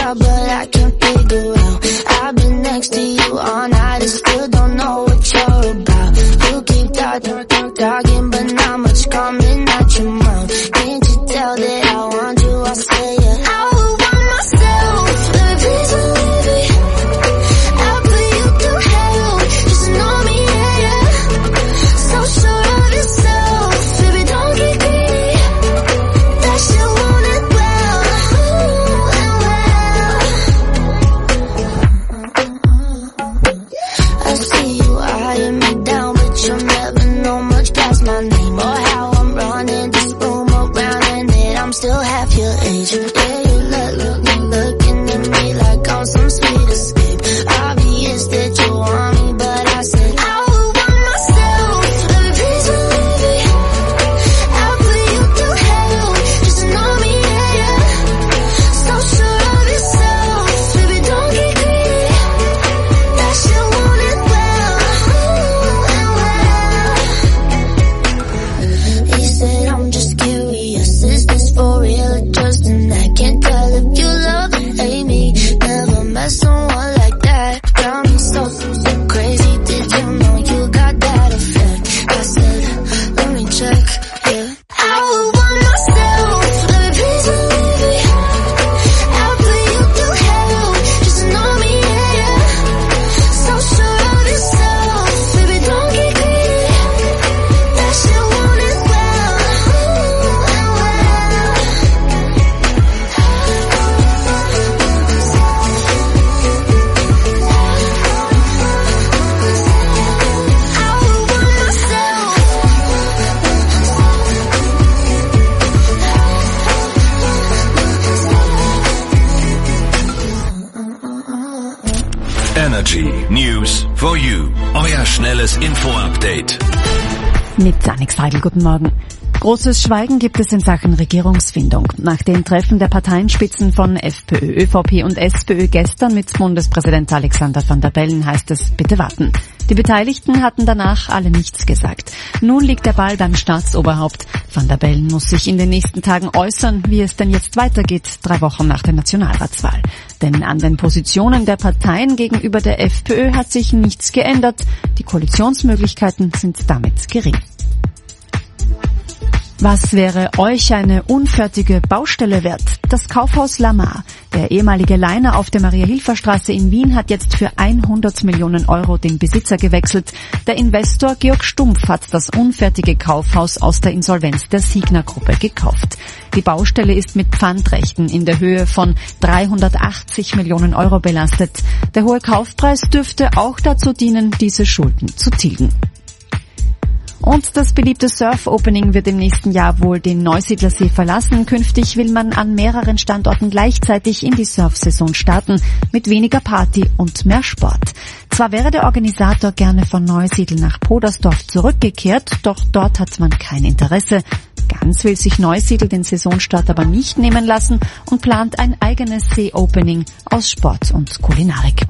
out, but I can't figure out. I've been next to you all night and still don't know what you're about. You keep talking, but not much coming out your mouth. Can't you tell that I want you? I say it. I would want myself, but please believe it. I'll put you through hell, just know me, yeah. So sure of yourself, baby, don't get greedy. That shit want it well, I see you eyeing me down, but you'll never know much past my name or how I'm running this room around, and that I'm still half your age. Yeah, you looking at me like I'm some sweet escape. Obvious that you want me, but I said I would want myself, but please believe it. I'll put you through hell, just know me, yeah. So sure of yourself, baby, don't get greedy. That shit want it well. He said I'm just curious, is this for real or just an act? Can't tell if you love or hate me. Never met someone like that. Got me so crazy. Did you know you got that effect? I said, let me check, yeah. I would want myself, but please believe it. I'll put you through hell, just know me, yeah. So sure of yourself, baby, don't get greedy. That shit want it well. Energy News for You. Euer schnelles Info-Update. Mit Annik Seidel, guten Morgen. Großes Schweigen gibt es in Sachen Regierungsfindung. Nach dem Treffen der Parteienspitzen von FPÖ, ÖVP und SPÖ gestern mit Bundespräsident Alexander Van der Bellen heißt es, bitte warten. Die Beteiligten hatten danach alle nichts gesagt. Nun liegt der Ball beim Staatsoberhaupt. Van der Bellen muss sich in den nächsten Tagen äußern, wie es denn jetzt weitergeht, 3 Wochen nach der Nationalratswahl. Denn an den Positionen der Parteien gegenüber der FPÖ hat sich nichts geändert. Die Koalitionsmöglichkeiten sind damit gering. Was wäre euch eine unfertige Baustelle wert? Das Kaufhaus Lamar, der ehemalige Liner auf der Maria-Hilfer-Straße in Wien, hat jetzt für 100 Millionen Euro den Besitzer gewechselt. Der Investor Georg Stumpf hat das unfertige Kaufhaus aus der Insolvenz der Signa-Gruppe gekauft. Die Baustelle ist mit Pfandrechten in der Höhe von 380 Millionen Euro belastet. Der hohe Kaufpreis dürfte auch dazu dienen, diese Schulden zu tilgen. Und das beliebte Surf-Opening wird im nächsten Jahr wohl den Neusiedlersee verlassen. Künftig will man an mehreren Standorten gleichzeitig in die Surfsaison starten, mit weniger Party und mehr Sport. Zwar wäre der Organisator gerne von Neusiedl nach Podersdorf zurückgekehrt, doch dort hat man kein Interesse. Ganz will sich Neusiedl den Saisonstart aber nicht nehmen lassen und plant ein eigenes See-Opening aus Sport und Kulinarik.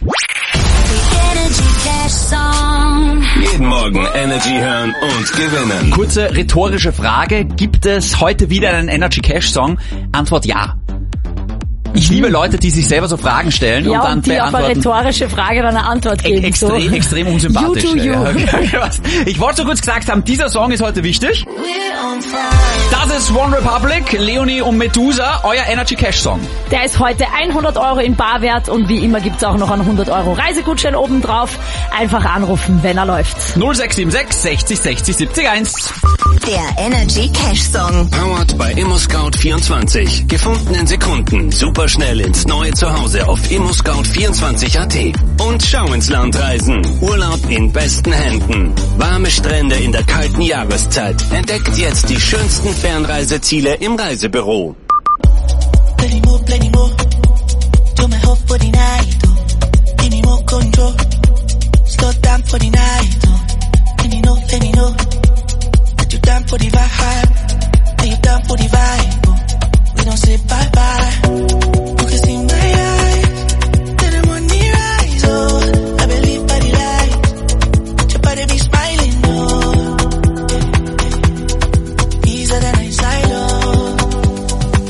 Jeden Morgen Energy hören und gewinnen. Kurze rhetorische Frage. Gibt es heute wieder einen Energy Cash Song? Antwort ja. Ich liebe Leute, die sich selber so Fragen stellen und dann die beantworten. auf eine rhetorische Frage dann eine Antwort geben. Extrem unsympathisch. You to you. Ja, okay. Ich wollte so kurz gesagt haben, dieser Song ist heute wichtig. Das ist One Republic, Leonie und Medusa, euer Energy Cash Song. Der ist heute 100 Euro in Bar wert und wie immer gibt's auch noch einen 100 Euro Reisegutschein obendrauf. Einfach anrufen, wenn er läuft. 0676 60 60 70 1. Der Energy Cash Song. Powered bei ImmoScout24. Gefunden in Sekunden. Super schnell ins neue Zuhause auf ImmoScout24.at. Und schau ins Land reisen. Urlaub in besten Händen. Warme Strände in der kalten Jahreszeit. Entdeckt jetzt die schönsten Fernreiseziele im Reisebüro. Plenty more. Do my hope for the night, oh. Give me more control. Slow down for the night, oh. Let me know. That you down for the vibe. Are you down for the vibe, oh. We don't say bye-bye. You can see my eyes. Let the money rise, oh. I believe by the light. Your body be smiling, oh. Easier than I silo.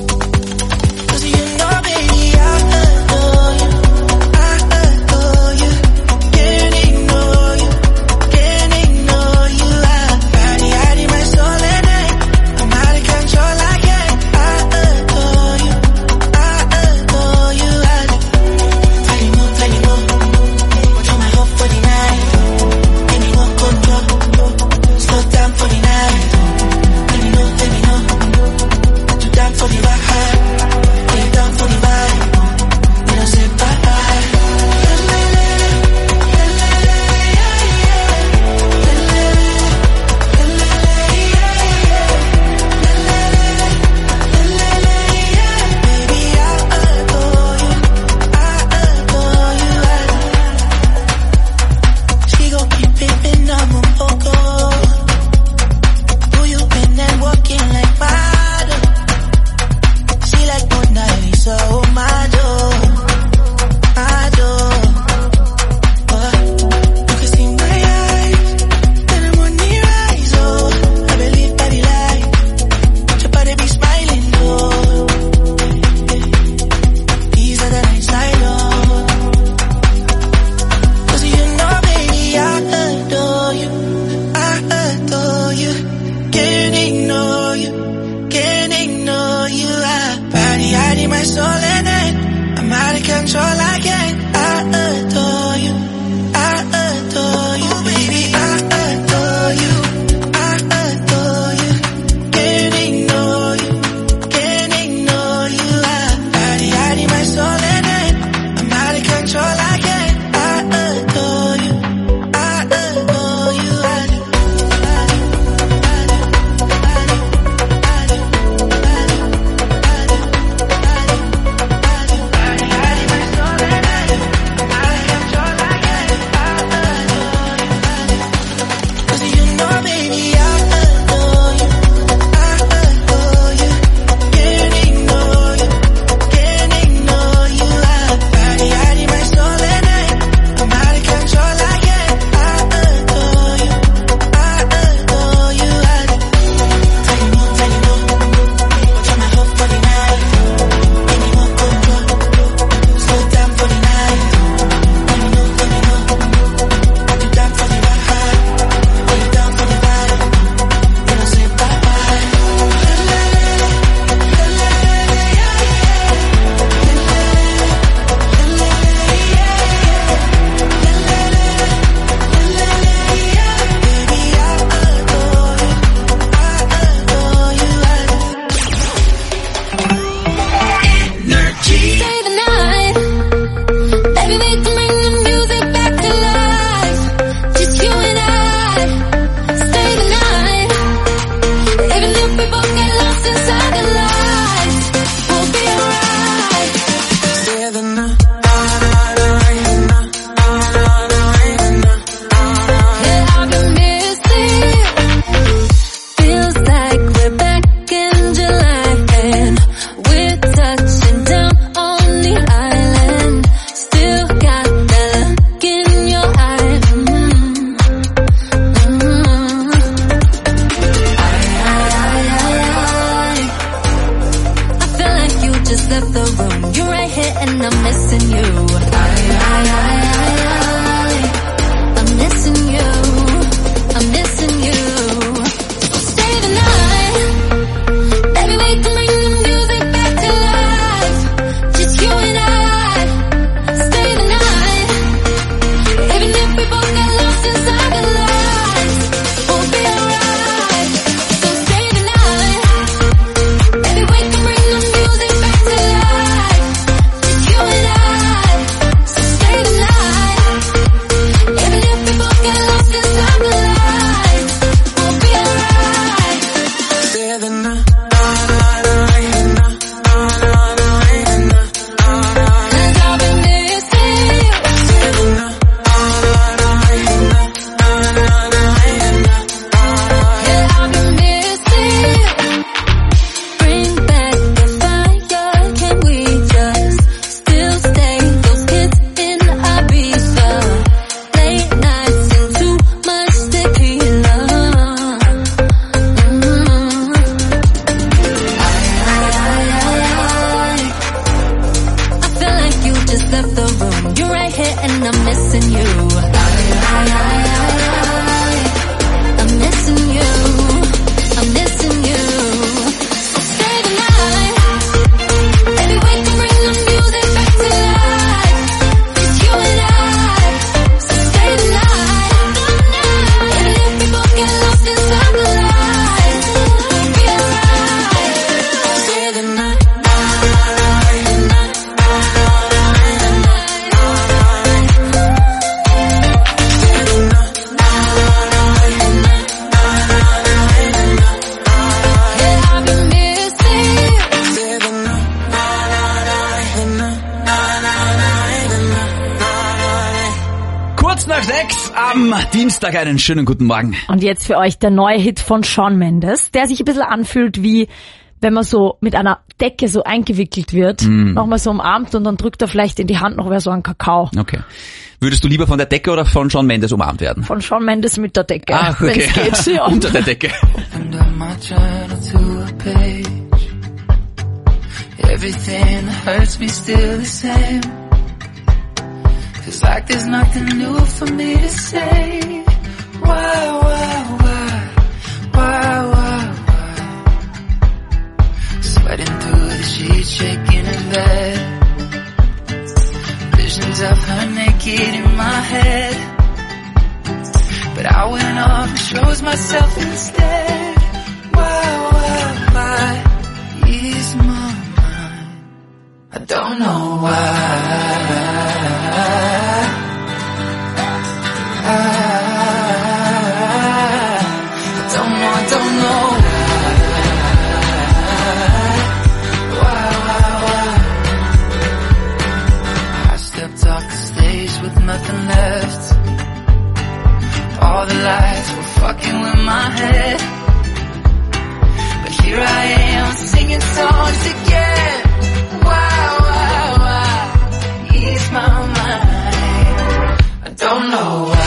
body, my soul and it. I'm out of control, I can't. I adore you, I adore you, baby, I adore you, I adore you. Can't ignore you, can't ignore you. Body, my soul and it. I'm out of control, I can't. I adore you, I adore you. Am Dienstag einen schönen guten Morgen. Und jetzt für euch der neue Hit von Shawn Mendes, der sich ein bisschen anfühlt wie, wenn man so mit einer Decke so eingewickelt wird, nochmal so umarmt und dann drückt er vielleicht in die Hand noch wer so einen Kakao. Okay. Würdest du lieber von der Decke oder von Shawn Mendes umarmt werden? Von Shawn Mendes mit der Decke. Ach, okay. Wenn's geht, ja. Unter der Decke. Everything hurts me still the same. Feels like there's nothing new for me to say. Why? Sweating through the sheets, shaking and get in my head. But I went off and chose myself instead. Why is my mind? I don't know why. I don't know why. I stepped off the stage with nothing left. All the lights were fucking with my head. But here I am singing songs again. Why ease my mind? I don't know why.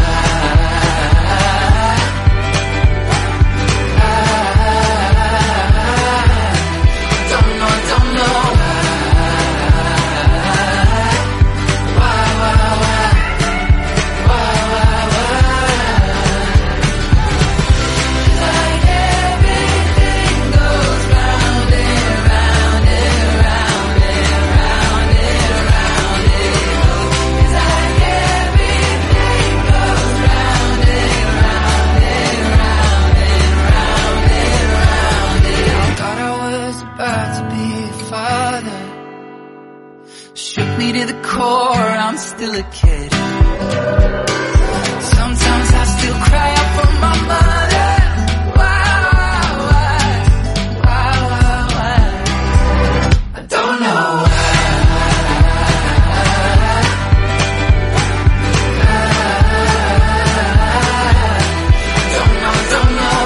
I'm still a kid. Sometimes I still cry out for my mother. Why? I don't know why. Don't know.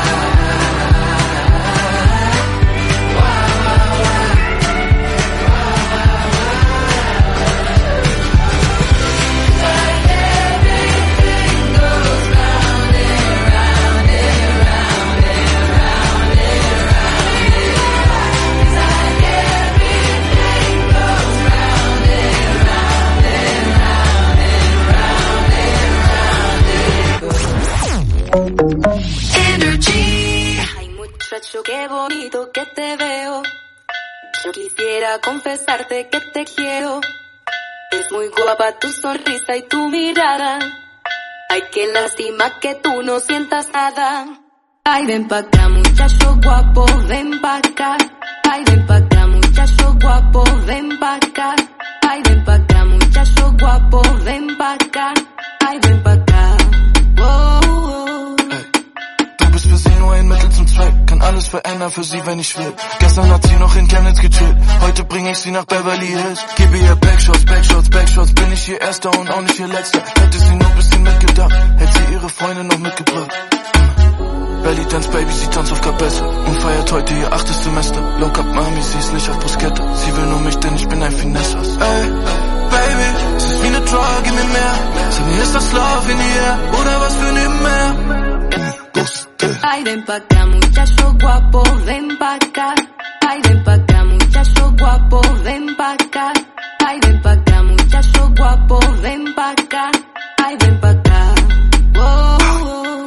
Qué bonito que te veo. Yo quisiera confesarte que te quiero. Es muy guapa tu sonrisa y tu mirada. Ay, qué lástima que tú no sientas nada. Ay, ven pa' acá, muchacho guapo, ven pa' acá. Ay, ven pa' acá, muchacho guapo, ven pa' acá. Ay, ven pa' acá, muchacho guapo, ven pa' acá. Ay, ven pa' acá. Oh, oh. Du bist für sie nur ein Mittel zum Zweck. Kann alles verändern für sie, wenn ich will. Gestern hat sie noch in Chemnitz gechillt. Heute bring ich sie nach Beverly Hills. Gebe ihr Backshots. Bin ich ihr Erster und auch nicht ihr Letzter. Hätte sie nur ein bisschen mitgedacht, hätte sie ihre Freunde noch mitgebracht. Belly Dance Baby, sie tanzt auf Kabesse und feiert heute ihr 8. Semester. Low Cup Mami, sie ist nicht auf Bruschetta. Sie will nur mich, denn ich bin ein Finessers. Ey, Baby, es ist wie eine Drug, gib mir mehr. Sag mir, ist das Love in the air oder was für nebenher? Ay, ven pa' acá, muchacho guapo, ven pa' acá. Ay, ven pa' acá, muchacho guapo, ven pa' acá. Ay, ven pa' acá, muchacho guapo, ven pa' acá. Ay, ven pa' acá. Oh, oh.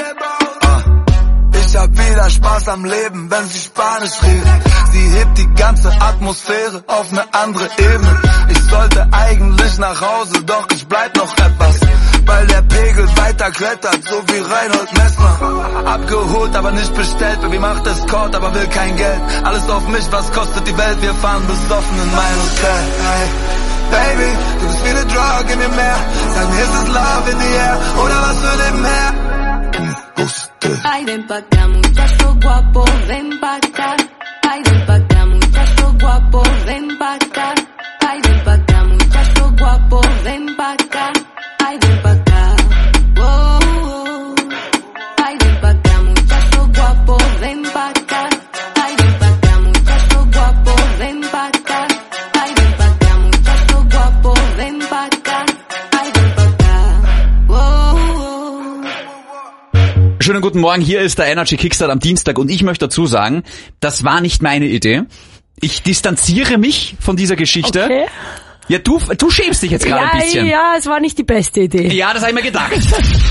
Ich hab wieder Spaß am Leben, wenn sie Spanisch reden. Sie hebt die ganze Atmosphäre auf eine andere Ebene. Ich sollte eigentlich nach Hause, doch ich bleib noch etwas. Weil der Pegel weiter klettert, so wie Reinhold Messner. Abgeholt, aber nicht bestellt, Baby macht Escort, aber will kein Geld. Alles auf mich, was kostet die Welt, wir fahren besoffen in mein Hotel. Hey, Baby, du bist wie eine Drug, gib mir mehr. Sag mir, ist es Love in the air oder was für nebenher? Ay, ven pa' acá, muchacho guapo, ven pa' acá. Ay, ven pa' acá, muchacho guapo, ven pa' acá. Ay, ven pa' acá, muchacho guapo, ven pa' acá. Ay, ven pa' acá. Oh, oh. Ay, ven pa' acá, muchacho guapo, ven pa' acá. Ay, ven pa' acá, muchacho guapo, ven pa' acá. Ay, ven pa' acá, muchacho guapo, ven pa' acá. Ay, ven pa' acá. Oh, oh. Schönen guten Morgen, hier ist der Energy Kickstart am Dienstag und ich möchte dazu sagen, das war nicht meine Idee. Ich distanziere mich von dieser Geschichte. Okay. Ja, du schämst dich jetzt gerade ein bisschen. Ja, es war nicht die beste Idee. Ja, das habe ich mir gedacht.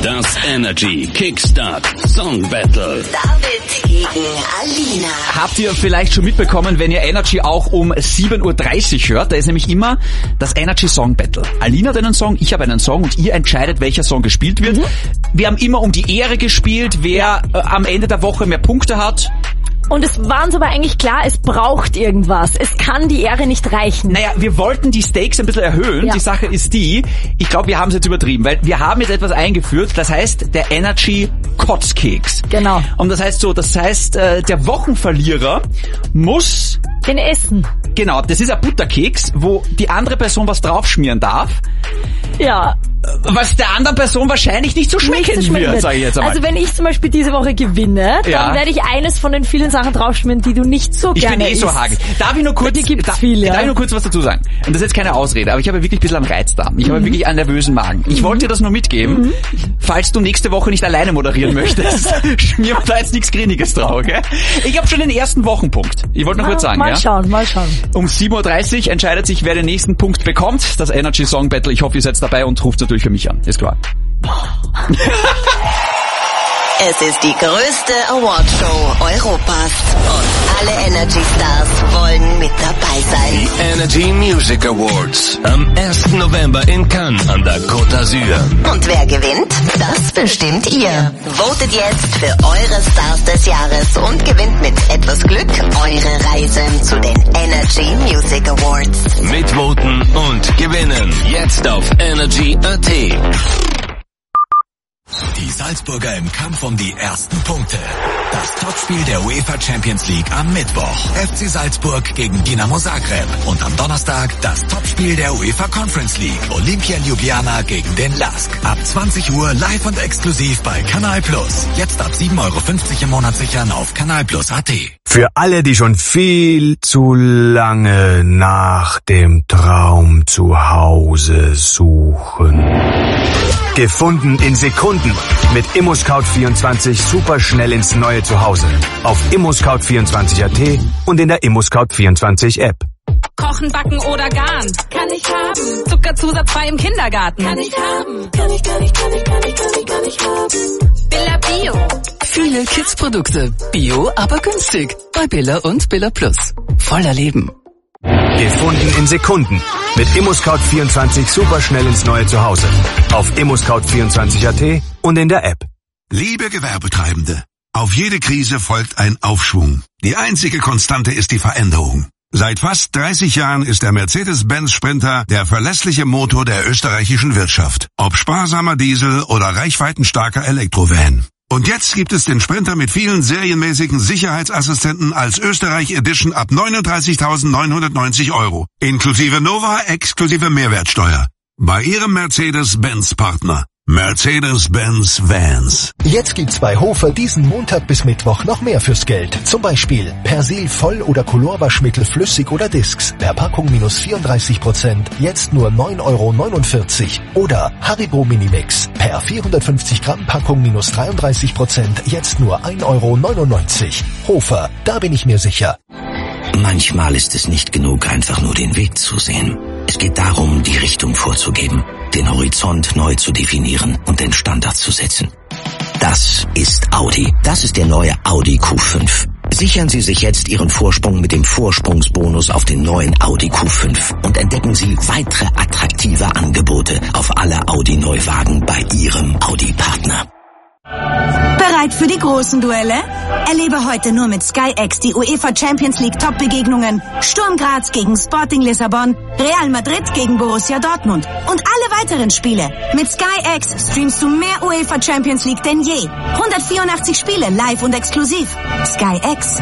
Das Energy Kickstart Song Battle. David gegen Alina. Habt ihr vielleicht schon mitbekommen, wenn ihr Energy auch um 7.30 Uhr hört, da ist nämlich immer das Energy Song Battle. Alina hat einen Song, ich habe einen Song und ihr entscheidet, welcher Song gespielt wird. Wir haben immer um die Ehre gespielt, wer am Ende der Woche mehr Punkte hat. Und es war uns aber eigentlich klar, es braucht irgendwas. Es kann die Ehre nicht reichen. Naja, wir wollten die Stakes ein bisschen erhöhen. Ja. Die Sache ist die, ich glaube, wir haben es jetzt übertrieben, weil wir haben jetzt etwas eingeführt, das heißt der Energy Kotzkeks. Genau. Und das heißt, der Wochenverlierer muss... Den essen. Genau, das ist ein Butterkeks, wo die andere Person was draufschmieren darf. Ja. Was der anderen Person wahrscheinlich nicht so schmecken wird, sage ich jetzt einmal. Also wenn ich zum Beispiel diese Woche gewinne, dann werde ich eines von den vielen Sachen draufschmieren, die du nicht so gerne isst. Ich bin so hagig. Darf ich nur kurz was dazu sagen? Und das ist jetzt keine Ausrede, aber ich habe wirklich ein bisschen einen Reizdarm. Ich habe wirklich einen nervösen Magen. Ich wollte dir das nur mitgeben. Falls du nächste Woche nicht alleine moderieren möchtest, schmier mir da jetzt nichts Griniges drauf, okay? Ich habe schon den ersten Wochenpunkt. Ich wollte nur kurz sagen, Mal schauen. Um 7.30 Uhr entscheidet sich, wer den nächsten Punkt bekommt. Das Energy Song Battle. Ich hoffe, ihr seid dabei und ruft natürlich für mich an. Ist klar. Es ist die größte Awardshow Europas. Und alle Energy Stars wollen mit dabei sein. Die Energy Music Awards. Am 1. November in Cannes an der Côte d'Azur. Und wer gewinnt? Das bestimmt ihr. Votet jetzt für eure Stars des Jahres und gewinnt mit etwas Glück eure Reise zu den Energy Music Awards. Mitvoten und gewinnen. Jetzt auf Energy.at. Die Salzburger im Kampf um die ersten Punkte. Das Topspiel der UEFA Champions League am Mittwoch. FC Salzburg gegen Dinamo Zagreb. Und am Donnerstag das Topspiel der UEFA Conference League. Olympia Ljubljana gegen den LASK. Ab 20 Uhr live und exklusiv bei Kanal Plus. Jetzt ab 7,50 € im Monat sichern auf kanalplus.at. Für alle, die schon viel zu lange nach dem Traum zu Hause suchen. Gefunden in Sekunden. Mit ImmoScout24 super schnell ins neue Zuhause. Auf ImmoScout24.at und in der ImmoScout24 App. Kochen, backen oder garen. Kann ich haben. Zuckerzusatz frei im Kindergarten. Kann ich haben. Kann ich haben. Billa Bio. Viele Kids-Produkte. Bio, aber günstig. Bei Billa und Billa Plus. Voller Leben. Gefunden in Sekunden. Mit ImmoScout24 super schnell ins neue Zuhause. Auf ImmoScout24.at und in der App. Liebe Gewerbetreibende, auf jede Krise folgt ein Aufschwung. Die einzige Konstante ist die Veränderung. Seit fast 30 Jahren ist der Mercedes-Benz Sprinter der verlässliche Motor der österreichischen Wirtschaft. Ob sparsamer Diesel oder reichweitenstarker Elektrovan. Und jetzt gibt es den Sprinter mit vielen serienmäßigen Sicherheitsassistenten als Österreich Edition ab 39.990 €. Inklusive Nova, exklusive Mehrwertsteuer. Bei Ihrem Mercedes-Benz-Partner. Mercedes-Benz Vans. Jetzt gibt's bei Hofer diesen Montag bis Mittwoch noch mehr fürs Geld. Zum Beispiel Persil Voll- oder Colorwaschmittel flüssig oder Discs. Per Packung minus 34%. Jetzt nur 9,49 €. Oder Haribo Minimix. Per 450 Gramm Packung minus 33%. Jetzt nur 1,99 €. Hofer, da bin ich mir sicher. Manchmal ist es nicht genug, einfach nur den Weg zu sehen. Es geht darum, die Richtung vorzugeben, den Horizont neu zu definieren und den Standard zu setzen. Das ist Audi. Das ist der neue Audi Q5. Sichern Sie sich jetzt Ihren Vorsprung mit dem Vorsprungsbonus auf den neuen Audi Q5 und entdecken Sie weitere attraktive Angebote auf alle Audi-Neuwagen bei Ihrem Audi-Partner. Bereit für die großen Duelle? Erlebe heute nur mit SkyX die UEFA Champions League Top-Begegnungen. Sturm Graz gegen Sporting Lissabon, Real Madrid gegen Borussia Dortmund und alle weiteren Spiele. Mit SkyX streamst du mehr UEFA Champions League denn je. 184 Spiele live und exklusiv. SkyX.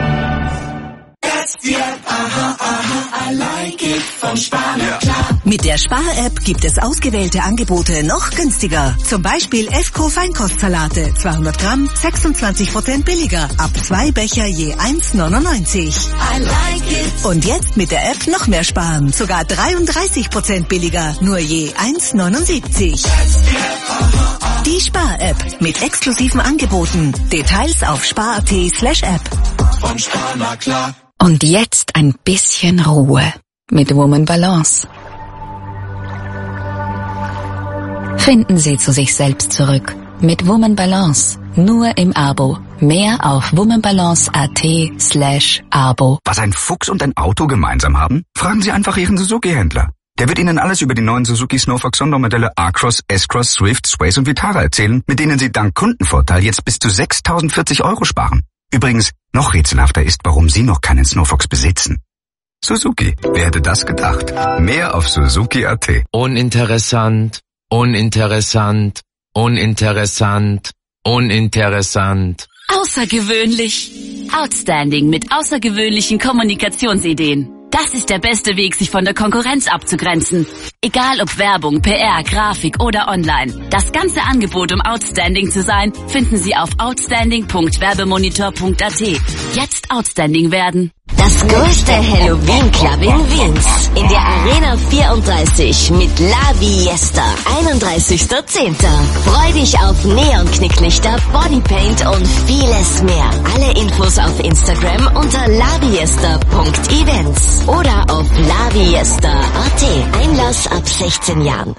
I like it von Sparmaklar. Mit der Spar-App gibt es ausgewählte Angebote noch günstiger. Zum Beispiel Esco Feinkostsalate, 200 Gramm, 26% billiger. Ab 2 Becher je 1,99 €. I like it. Und jetzt mit der App noch mehr sparen. Sogar 33% billiger, nur je 1,79 €. Die Spar-App mit exklusiven Angeboten. Details auf spar.at/app. Von Sparmaklar. Und jetzt ein bisschen Ruhe mit Woman Balance. Finden Sie zu sich selbst zurück mit Woman Balance. Nur im Abo. Mehr auf womanbalance.at/Abo. Was ein Fuchs und ein Auto gemeinsam haben? Fragen Sie einfach Ihren Suzuki-Händler. Der wird Ihnen alles über die neuen Suzuki Snowfox Sondermodelle A-Cross, S-Cross, Swift, Sways und Vitara erzählen, mit denen Sie dank Kundenvorteil jetzt bis zu 6.040 € sparen. Übrigens, noch rätselhafter ist, warum Sie noch keinen Snowfox besitzen. Suzuki, wer hätte das gedacht? Mehr auf Suzuki.at. Uninteressant, uninteressant, uninteressant, uninteressant. Außergewöhnlich. Outstanding mit außergewöhnlichen Kommunikationsideen. Das ist der beste Weg, sich von der Konkurrenz abzugrenzen. Egal ob Werbung, PR, Grafik oder online. Das ganze Angebot, um outstanding zu sein, finden Sie auf outstanding.werbemonitor.at. Jetzt outstanding werden. Das größte Halloween-Clubbing Wiens in der Arena 34 mit La Fiesta. 31.10. Freu dich auf Neon-Knicklichter, Bodypaint und vieles mehr. Alle Infos auf Instagram unter laviesta.events oder auf laviesta.at. Einlass ab 16 Jahren.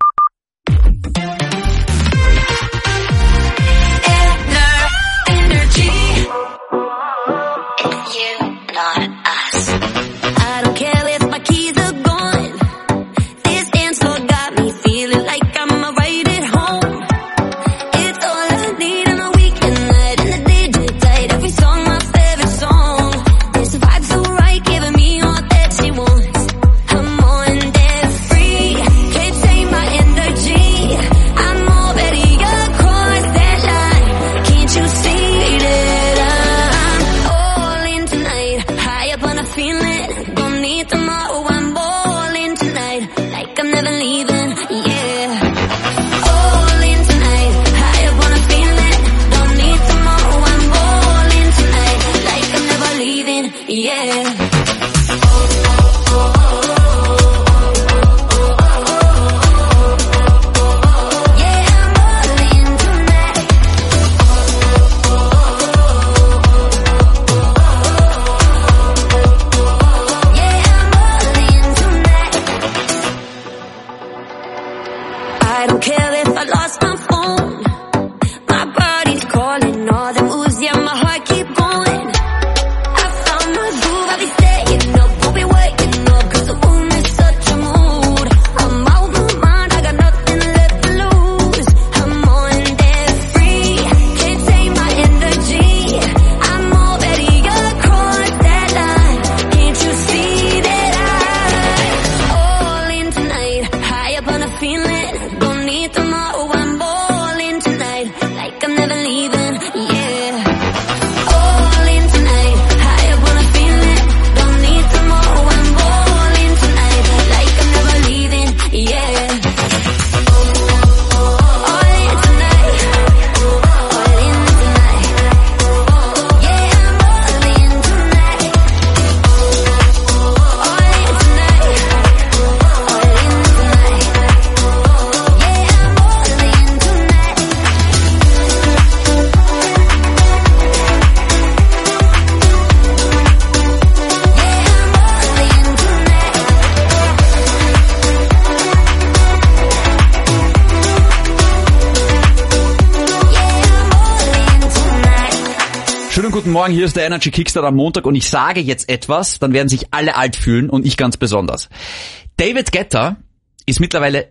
Guten Morgen, hier ist der Energy Kickstart am Montag und ich sage jetzt etwas, dann werden sich alle alt fühlen und ich ganz besonders. David Guetta ist mittlerweile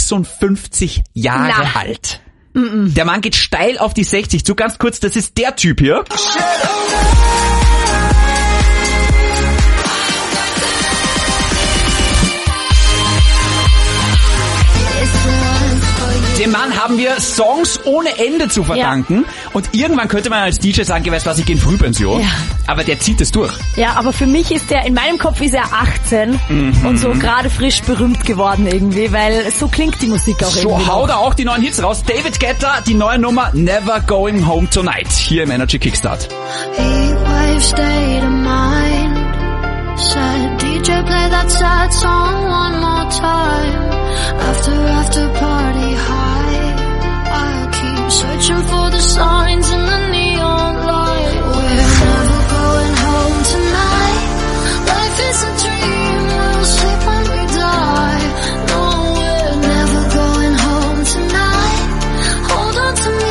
56 Jahre alt. Der Mann geht steil auf die 60 zu. Ganz kurz, das ist der Typ hier. Dem Mann haben wir Songs ohne Ende zu verdanken. Ja. Und irgendwann könnte man als DJ sagen, weißt du was, ich gehe in Frühpension. Ja. Aber der zieht es durch. Ja, aber für mich ist in meinem Kopf ist er 18 und so gerade frisch berühmt geworden irgendwie, weil so klingt die Musik auch irgendwie. So haut er auch die neuen Hits raus. David Guetta, die neue Nummer Never Going Home Tonight. Hier im Energy Kickstart. Said DJ play that sad song one more time. After party high, I'll keep searching for the signs in the neon light. We're never going home tonight. Life is a dream, we'll sleep when we die. No, we're never going home tonight. Hold on to me.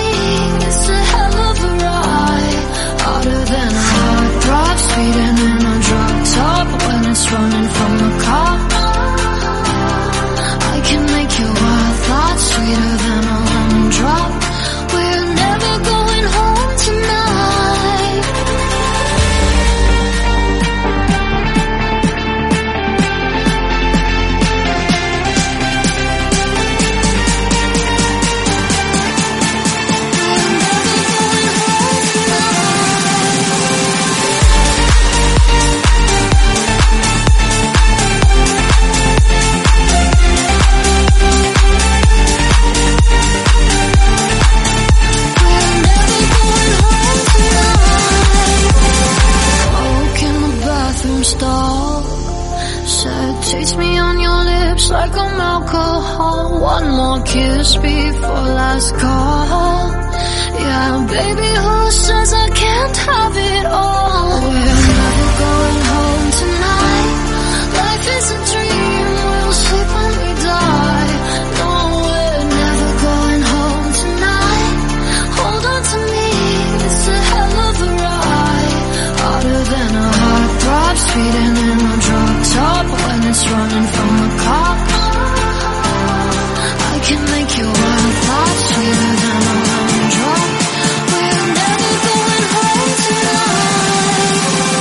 Taste me on your lips like I'm alcohol. One more kiss before last call. Yeah, baby, who says I can't have it all? We're never going home tonight. Life is a dream, we'll sleep when we die. No, we're never going home tonight. Hold on to me, it's a hell of a ride. Harder than a heartthrob, speeding in a drop top. When it's running from the cops, I can make your world pop. Sweeter than a lemon drop. We're never going home tonight.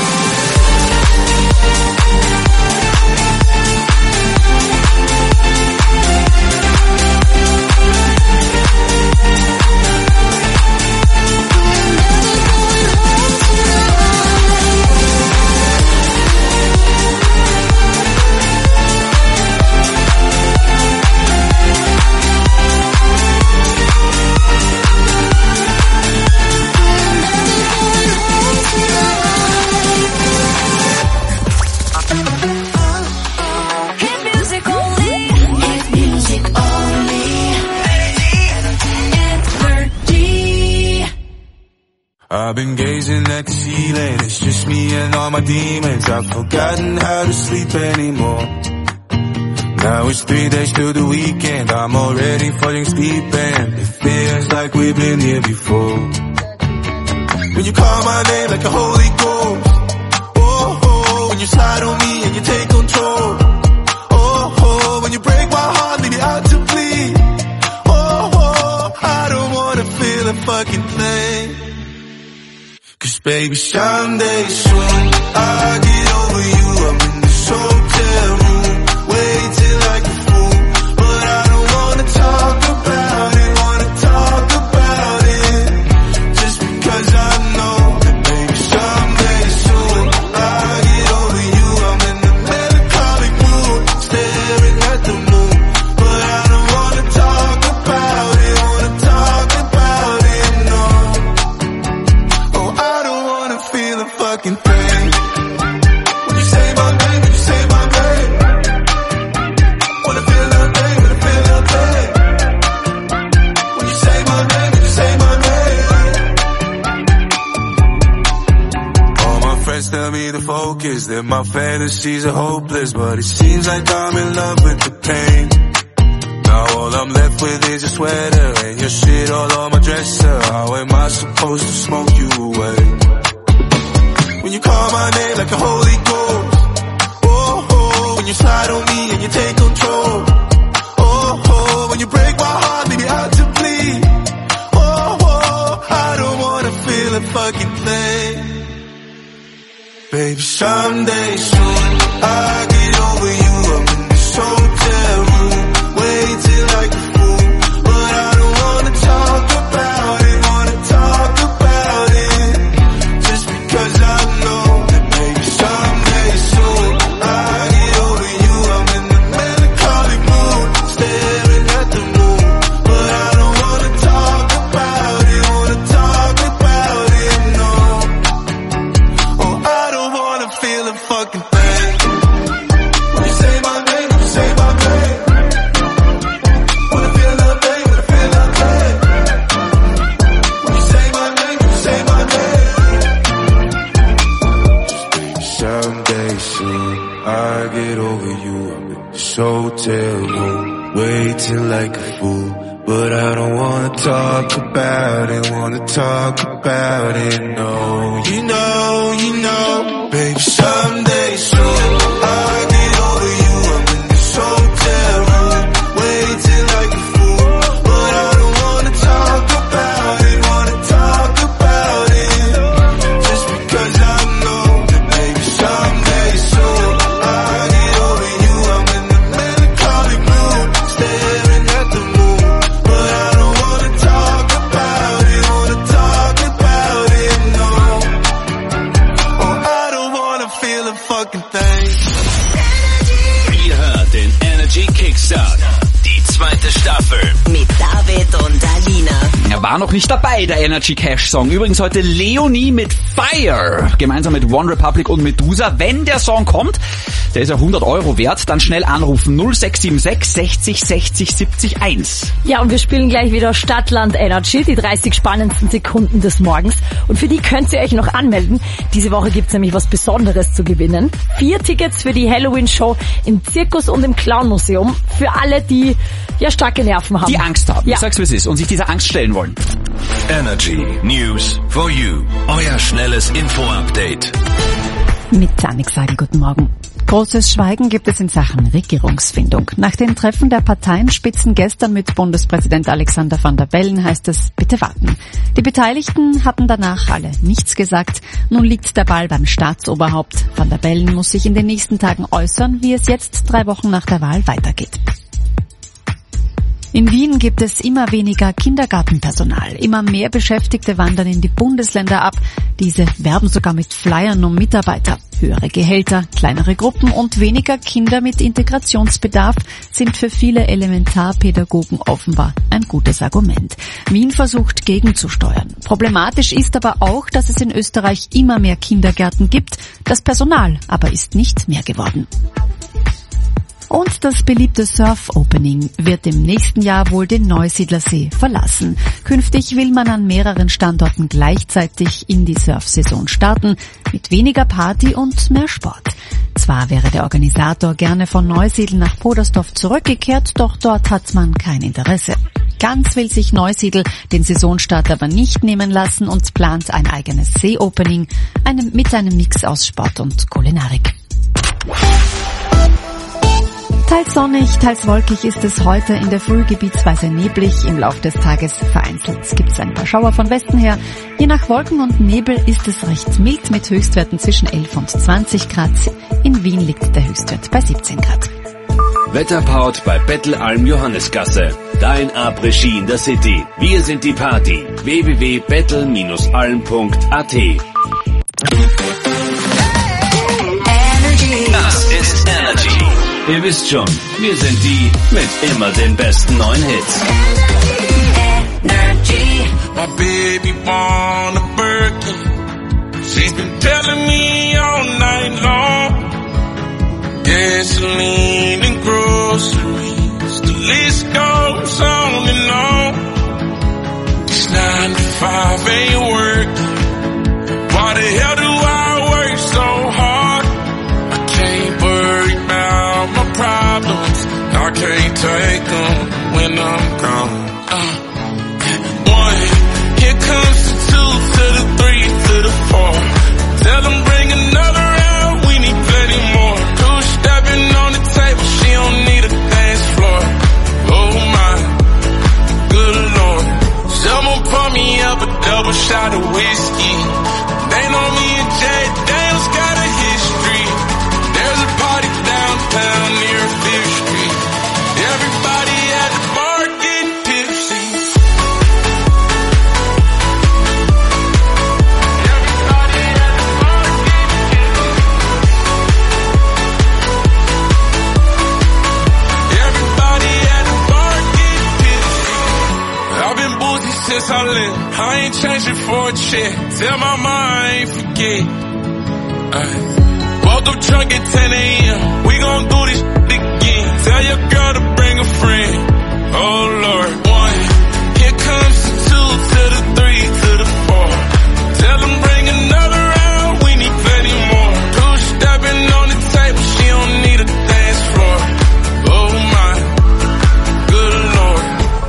I've been gazing at the ceiling, it's just me and all my demons. I've forgotten how to sleep anymore. Now it's 3 days till the weekend, I'm already falling asleep and it feels like we've been here before. When you call my name like a Holy Ghost, oh, oh, when you slide on me and you take control, oh, oh, when you break my heart, leave me out to bleed, oh, oh, I don't wanna feel a fucking thing. Cause baby, someday soon I'll get over you. I'm in this hotel room, waiting like a fool, but I don't wanna talk about it, just because I know that maybe someday soon I'll get over you. I'm in the melancholic mood, staring at the moon, but I don't wanna talk about it, no. Oh, I don't wanna feel a fucking thing. When you say my name, when you say my name, wanna feel a thing, wanna feel a thing. When you say my name, when you say my name. All my friends tell me to focus, that my fantasies are hopeless, but it seems like I'm in love with the pain. Now all I'm left with is a sweater and your shit all on my dresser. How am I supposed to smoke you away? When you call my name like a Holy Ghost, oh, oh, when you slide on me and you take control, oh, oh, when you break my heart, leave me out to bleed, oh, oh, I don't wanna feel a fucking thing. Baby, someday soon I'll get over you. I'm in this hotel room, waiting like a fool, but I don't wanna talk about it, just because I know that maybe someday soon I'll get over you. I'm in the melancholic mood, staring at the moon, but I don't wanna talk about it, no. Oh, I don't wanna feel a fucking thing. When you say my name, when you say my name, wanna feel a thing, wanna feel a thing. When you say my name, when you say my name. Someday soon I'll get over you. I'm in this hotel room, waiting like a fool, but I don't wanna talk about it, no. You know, baby, someday soon I'll get over you. I'm in this hotel room, waiting like a fool, but I don't wanna talk about it, just because I know that maybe someday soon I'll get over you. I'm in the melancholic mood, staring at the moon, but I don't wanna talk about it, no. Oh, I don't wanna feel a fucking thing. Ihr hört den Energy Kickstart, die zweite Staffel. Mit David und Alina. Er war noch nicht dabei, der Energy Cash Song. Übrigens heute Leonie mit Fire, gemeinsam mit One Republic und Medusa. Wenn der Song kommt, Der ist ja 100 € wert. Dann schnell anrufen 0676 60 60 70 1. Ja, und wir spielen gleich wieder Stadtland Energy, die 30 spannendsten Sekunden des Morgens. Und für die könnt ihr euch noch anmelden. Diese Woche gibt's nämlich was Besonderes zu gewinnen. 4 Tickets für die Halloween-Show im Zirkus und im Clown-Museum. Für alle, die ja starke Nerven haben. Die Angst haben, Ja. ich sag's wie es ist, und sich dieser Angst stellen wollen. Energy News for You. Euer schnelles Info-Update. Mit Janik Sagel, guten Morgen. Großes Schweigen gibt es in Sachen Regierungsfindung. Nach den Treffen der Parteienspitzen gestern mit Bundespräsident Alexander Van der Bellen heißt es, bitte warten. Die Beteiligten hatten danach alle nichts gesagt. Nun liegt der Ball beim Staatsoberhaupt. Van der Bellen muss sich in den nächsten Tagen äußern, wie es jetzt 3 Wochen nach der Wahl weitergeht. In Wien gibt es immer weniger Kindergartenpersonal. Immer mehr Beschäftigte wandern in die Bundesländer ab. Diese werben sogar mit Flyern um Mitarbeiter. Höhere Gehälter, kleinere Gruppen und weniger Kinder mit Integrationsbedarf sind für viele Elementarpädagogen offenbar ein gutes Argument. Wien versucht gegenzusteuern. Problematisch ist aber auch, dass es in Österreich immer mehr Kindergärten gibt. Das Personal aber ist nicht mehr geworden. Und das beliebte Surf-Opening wird im nächsten Jahr wohl den Neusiedlersee verlassen. Künftig will man an mehreren Standorten gleichzeitig in die Surfsaison starten, mit weniger Party und mehr Sport. Zwar wäre der Organisator gerne von Neusiedl nach Podersdorf zurückgekehrt, doch dort hat man kein Interesse. Ganz will sich Neusiedl den Saisonstart aber nicht nehmen lassen und plant ein eigenes See-Opening, mit einem Mix aus Sport und Kulinarik. Teils sonnig, teils wolkig ist es heute, in der Früh gebietsweise neblig, im Lauf des Tages vereinzelt gibt es ein paar Schauer von Westen her. Je nach Wolken und Nebel ist es recht mild mit Höchstwerten zwischen 11 und 20 Grad. In Wien liegt der Höchstwert bei 17 Grad. Wetterpaut bei Bettelalm Johannesgasse. Dein Après-Ski in der City. Wir sind die Party. www.bettel-alm.at. Das ist Energy. Ihr wisst schon, wir sind die mit immer den besten neuen Hits. My baby born a Birkin. She's been telling me all night long. Gasoline and groceries, the list goes on and on. This 9 to 5 ain't working. Why the hell do I work so hard? I can't worry about my problems. I can't take them when I'm gone. 1, here comes the 2 to the 3 to the 4. Tell them bring another round, we need plenty more. 2 stepping on the table, she don't need a dance floor. Oh my, good Lord. Someone pour me up a double shot of whiskey. They know me and Jay Daniels got a history. There's a party downtown near 5th Street. Everybody at the bar getting tipsy. Everybody at the bar getting tipsy. I've been boozy since I left. I ain't changing for a check. Tell my mom I ain't forget. Woke up drunk at 10 a.m. We gon' do this again. Tell your girl to bring a friend. Oh Lord. 1, here comes the 2 to the 3 to the 4. Tell them bring another round, we need plenty more. 2 stepping on the table, she don't need a dance floor. Oh my, good Lord.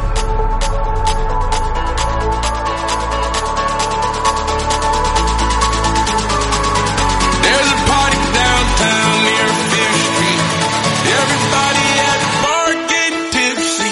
There's a party downtown near 5th Street. Everybody at the bar getting tipsy.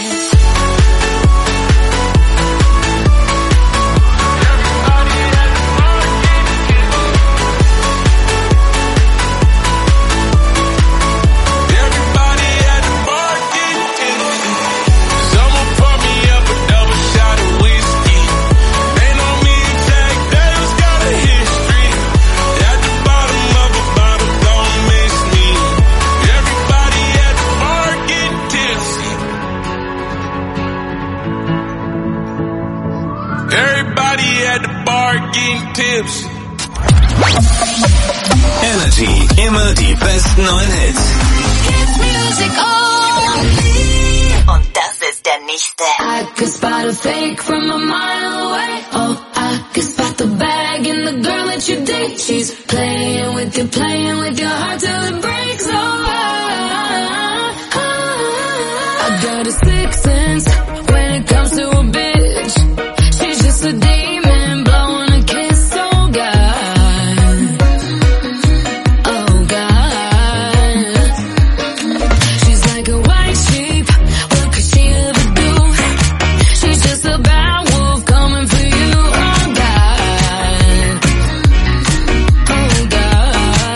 Everybody at the bar getting tipsy. Someone pour me up a double shot of whiskey. They know me and Jack Daniels got a history. At the bottom of a bottle, don't miss me. Everybody at the bar getting tipsy. Everybody at the bar getting tipsy. Energy, immer die besten neuen Hits. Und das ist der nächste. I could spot a fake from a mile away. Oh, I could spot the bag in the girl that you date. She's playing with your heart till it breaks. Oh, I got a sixth sense when it comes to a bitch. She's just a demon blowing a kiss. Oh God, oh God. She's like a white sheep. What could she ever do? She's just a bad wolf coming for you. Oh God, oh God.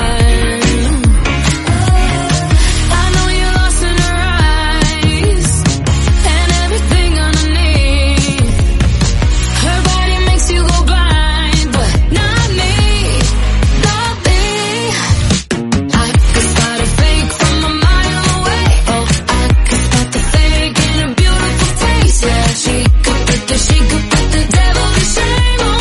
I know you're lost in her eyes and everything underneath. Her body makes you go blind, but not me, not me. I could spot a fake from a mile away. Oh, I could spot the fake in a beautiful face. Yeah, she could put the devil to shame. Oh,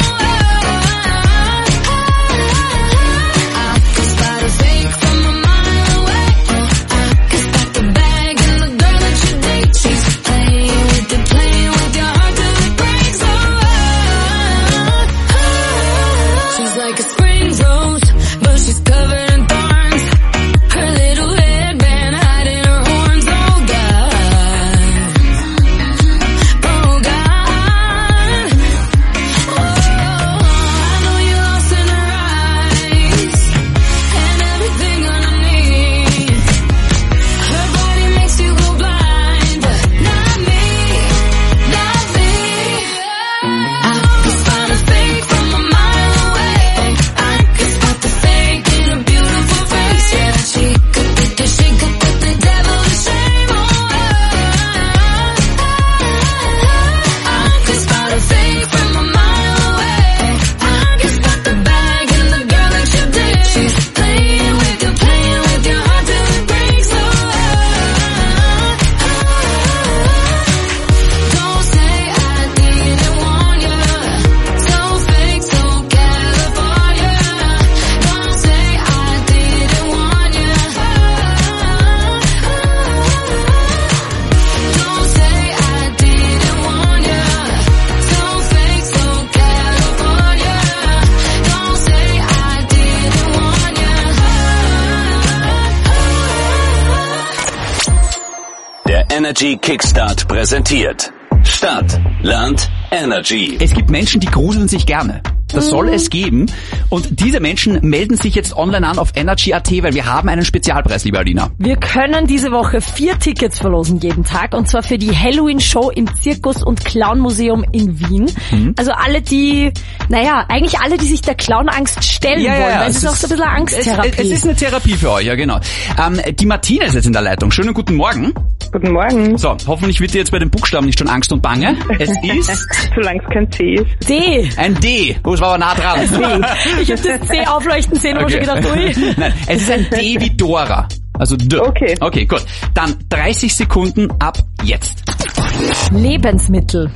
I could spot a fake from a mile away. Oh, I could spot the bag in the girl that you date. She's playing with your heart till it breaks. Oh, she's like a spring rose, but she's covered in thorns. Her little headband hiding her horns. Oh God, oh God. Oh, I know you're lost in her eyes and everything underneath. Her body makes you go blind, but not me, not me. I could spot a fake from a mile away. I could spot the fake in a beautiful face. Yeah, she could put the devil to shame. Oh, I could spot a fake from a mile away. I could spot the bag in the girl that you date. She's playing with your heart till it breaks. Oh, don't say I didn't warn you. So fake, so California. Don't say I didn't warn you. Don't say I didn't warn you. So fake, so California. Don't say I didn't warn you. Der Energy Kickstart präsentiert Stadt, Land, Energy. Es gibt Menschen, die gruseln sich gerne. Das soll es geben. Und diese Menschen melden sich jetzt online an auf Energy.at, weil wir haben einen Spezialpreis, liebe Alina. Wir können diese Woche 4 Tickets verlosen jeden Tag, und zwar für die Halloween-Show im Zirkus- und Clown-Museum in Wien. Also alle, die sich der Clownangst stellen wollen, weil es ist auch so ein bisschen Angsttherapie. Es ist eine Therapie für euch, ja genau. Die Martina ist jetzt in der Leitung. Schönen guten Morgen. Guten Morgen. So, hoffentlich wird dir jetzt bei den Buchstaben nicht schon Angst und Bange. Es ist... Solange es kein C ist. D. Ein D. Oh, es war aber nah dran. Ich habe das C aufleuchten sehen und schon gedacht, ui. Nein, es ist ein D wie Dora. Also D. Okay. Okay, gut. Dann 30 Sekunden ab jetzt. Lebensmittel.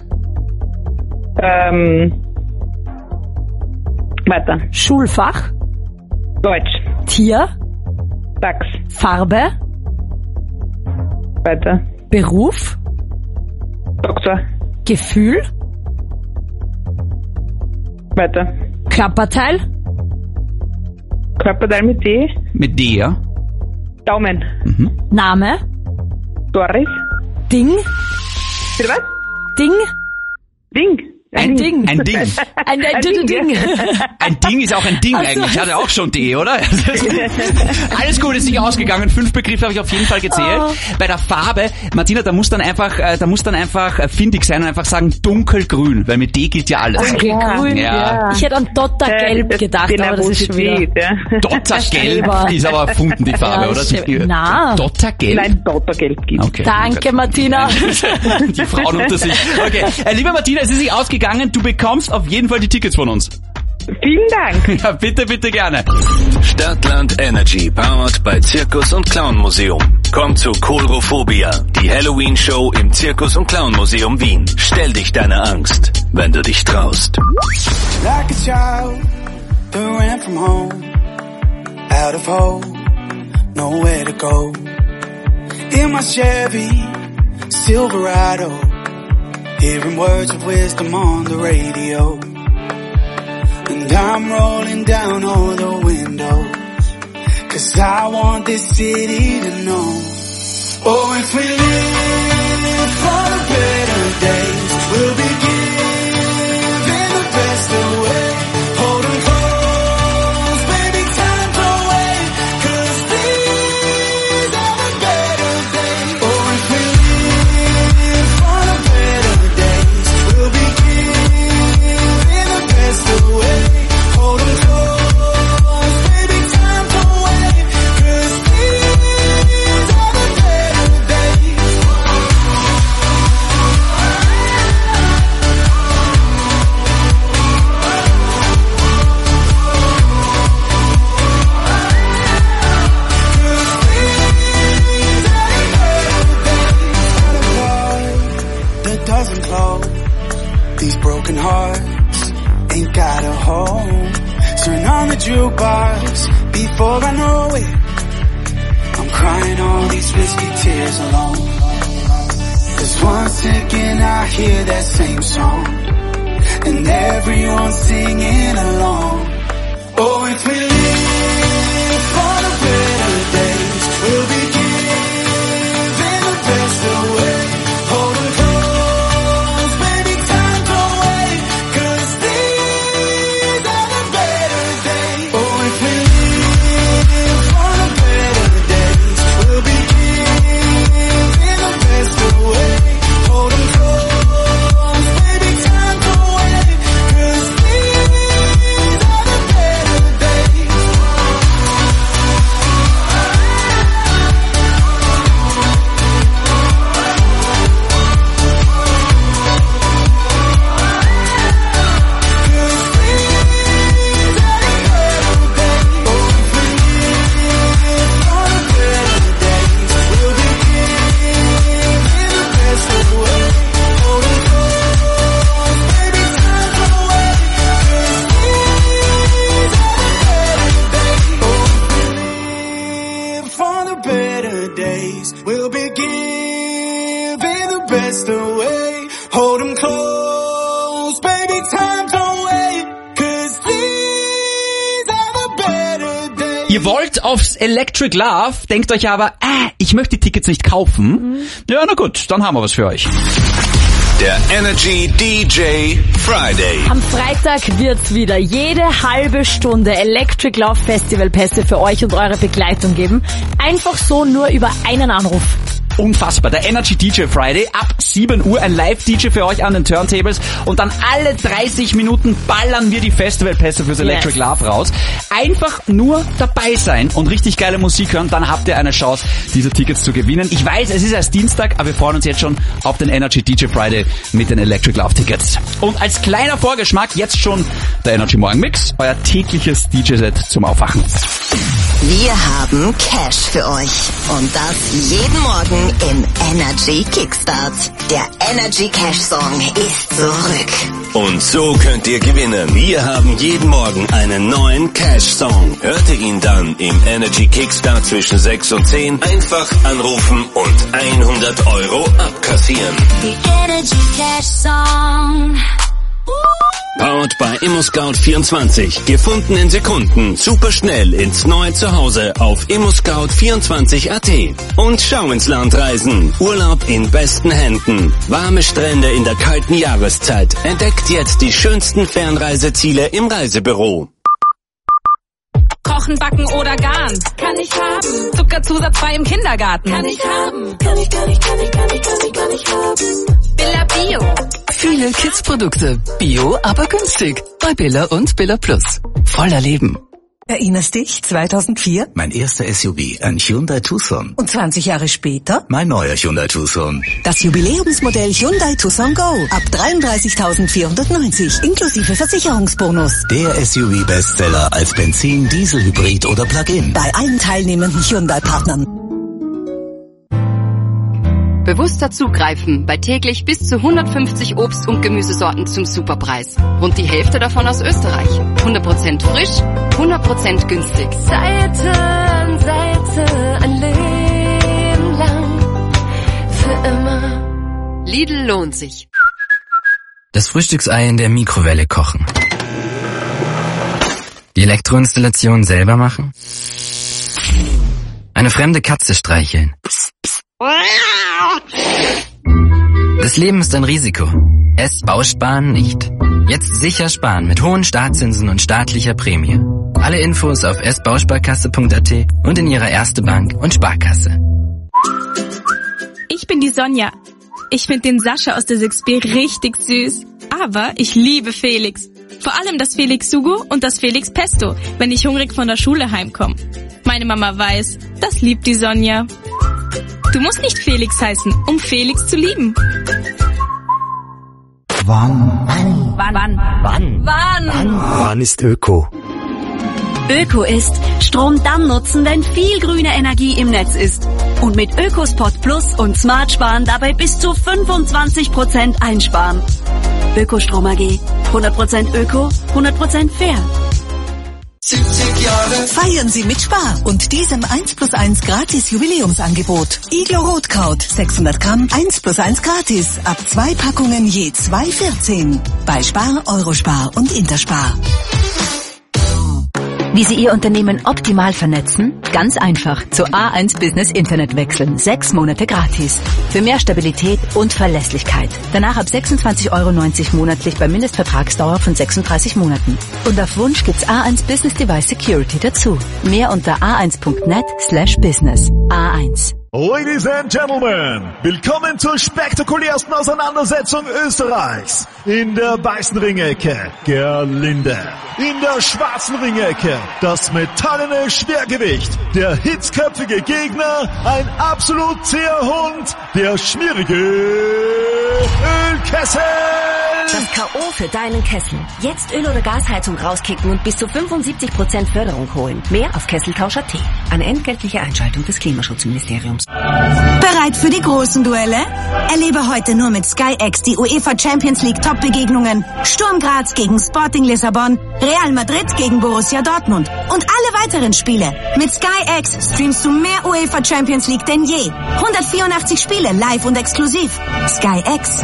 Weiter. Schulfach. Deutsch. Tier. Dachs. Farbe. Weiter. Beruf. Doktor. Gefühl. Weiter. Körperteil. Körperteil mit D. Mit D, ja? Daumen. Name. Doris. Ding. Bitte was? Ding. Ding. Ein Ding. Ein Ding. Ein Ding ist auch ein Ding eigentlich. Hatte auch schon D, oder? Alles gut, ist sich ausgegangen. 5 Begriffe habe ich auf jeden Fall gezählt. Bei der Farbe, Martina, da muss dann einfach findig sein und einfach sagen dunkelgrün, weil mit D gilt ja alles. Dunkelgrün. Ja. Ich hätte an Dottergelb gedacht, aber das ist schon wieder... Dottergelb ist aber erfunden, die Farbe, oder? Na. Dottergelb? Nein, Dottergelb gibt. Okay. Danke, Martina. Die Frauen unter sich. Okay, liebe Martina, es ist sich ausgegangen. Du bekommst auf jeden Fall die Tickets von uns. Vielen Dank. Ja, bitte, bitte gerne. Stadtland Energy, powered bei Zirkus- und Clown-Museum. Komm zu Coulrophobia, die Halloween-Show im Zirkus- und Clown-Museum Wien. Stell dich deiner Angst, wenn du dich traust. Like a child who ran from home, out of hope, nowhere to go. In my Chevy Silverado, hearing words of wisdom on the radio. And I'm rolling down all the windows, 'cause I want this city to know. Oh, if we live for the better days, we'll be giving the best away. Hold 'em close, baby, time to wait, 'cause these are the better days. Oh, if we live for the better days, we'll be giving the best away. Hold 'em close, baby, time to wait, 'cause these are the better days. That doesn't close. These broken hearts ain't got a home. Turn on the jukebox before I know it. I'm crying all these risky tears alone. 'Cause once again I hear that same song, and everyone's singing along. Oh, if we live for the better days, we'll be giving the best away. Hold 'em close, baby, time to wait, 'cause these are the better days. Oh, if we live for the better days, we'll be giving the best away. Hold 'em close, baby, time to wait, 'cause these are the better days. For the better days, we'll be giving the best away. Hold 'em close, baby, time to wait, 'cause these are the better days. Ihr wollt aufs Electric Love, denkt euch aber, ich möchte die Tickets nicht kaufen. Ja, na gut, dann haben wir was für euch. Der Energy DJ Friday. Am Freitag wird's wieder jede halbe Stunde Electric Love Festival Pässe für euch und eure Begleitung geben. Einfach so nur über einen Anruf. Unfassbar. Der Energy DJ Friday ab 7 Uhr, ein Live-DJ für euch an den Turntables und dann alle 30 Minuten ballern wir die Festivalpässe fürs Electric Love raus. Einfach nur dabei sein und richtig geile Musik hören, dann habt ihr eine Chance, diese Tickets zu gewinnen. Ich weiß, es ist erst Dienstag, aber wir freuen uns jetzt schon auf den Energy DJ Friday mit den Electric Love Tickets. Und als kleiner Vorgeschmack jetzt schon der Energy Morgen Mix, euer tägliches DJ-Set zum Aufwachen. Wir haben Cash für euch. Und das jeden Morgen im Energy Kickstart. Der Energy Cash Song ist zurück. Und so könnt ihr gewinnen. Wir haben jeden Morgen einen neuen Cash-Song. Hört ihr ihn dann im Energy Kickstart zwischen 6 und 10. Einfach anrufen und 100 € abkassieren. The Energy Cash Song. Powered by ImmoScout24. Gefunden in Sekunden. Superschnell ins neue Zuhause auf ImmoScout24.at. Und schau ins Land reisen. Urlaub in besten Händen. Warme Strände in der kalten Jahreszeit. Entdeckt jetzt die schönsten Fernreiseziele im Reisebüro. Kochen, backen oder garen. Kann ich haben. Zuckerzusatz frei im Kindergarten. Kann ich haben. Kann ich haben. Billa Bio. Viele Kids-Produkte. Bio, aber günstig. Bei Billa und Billa Plus. Voller Leben. Erinnerst dich, 2004? Mein erster SUV, ein Hyundai Tucson. Und 20 Jahre später? Mein neuer Hyundai Tucson. Das Jubiläumsmodell Hyundai Tucson Go. Ab 33.490, inklusive Versicherungsbonus. Der SUV-Bestseller als Benzin, Diesel, Hybrid oder Plug-in. Bei allen teilnehmenden Hyundai-Partnern. Bewusster zugreifen bei täglich bis zu 150 Obst- und Gemüsesorten zum Superpreis. Rund die Hälfte davon aus Österreich. 100% frisch, 100% günstig. Seite an Seite, ein Leben lang, für immer. Lidl lohnt sich. Das Frühstücksei in der Mikrowelle kochen. Die Elektroinstallation selber machen. Eine fremde Katze streicheln. Das Leben ist ein Risiko. Es Bausparen nicht. Jetzt sicher sparen mit hohen Startzinsen und staatlicher Prämie. Alle Infos auf sbausparkasse.at und in Ihrer Erste Bank und Sparkasse. Ich bin die Sonja. Ich finde den Sascha aus der 6B richtig süß. Aber ich liebe Felix. Vor allem das Felix Sugo und das Felix Pesto, wenn ich hungrig von der Schule heimkomme. Meine Mama weiß, das liebt die Sonja. Du musst nicht Felix heißen, um Felix zu lieben. Wann ist Öko? Öko ist Strom dann nutzen, wenn viel grüne Energie im Netz ist. Und mit Ökospot Plus und Smart Sparen dabei bis zu 25% einsparen. Ökostrom AG. 100% Öko, 100% fair. 70 Jahre. Feiern Sie mit Spar und diesem 1+1 gratis Jubiläumsangebot. Iglo Rotkraut, 600 Gramm, 1+1 gratis. Ab 2 Packungen je 2,14. Bei Spar, Eurospar und Interspar. Wie Sie Ihr Unternehmen optimal vernetzen? Ganz einfach. Zu A1 Business Internet wechseln. 6 Monate gratis. Für mehr Stabilität und Verlässlichkeit. Danach ab 26,90 € monatlich bei Mindestvertragsdauer von 36 Monaten. Und auf Wunsch gibt's A1 Business Device Security dazu. Mehr unter a1.net/business. A1. Ladies and Gentlemen, willkommen zur spektakulärsten Auseinandersetzung Österreichs. In der weißen Ringecke, Gerlinde. In der schwarzen Ringecke, das metallene Schwergewicht. Der hitzköpfige Gegner, ein absolut zäher Hund, der schmierige Ölkessel. Das K.O. für deinen Kessel. Jetzt Öl- oder Gasheizung rauskicken und bis zu 75% Förderung holen. Mehr auf Kesseltausch.at. Eine entgeltliche Einschaltung des Klimaschutzministeriums. Bereit für die großen Duelle? Erlebe heute nur mit SkyX die UEFA Champions League Top-Begegnungen. Sturm Graz gegen Sporting Lissabon, Real Madrid gegen Borussia Dortmund und alle weiteren Spiele. Mit SkyX streamst du mehr UEFA Champions League denn je. 184 Spiele live und exklusiv. SkyX.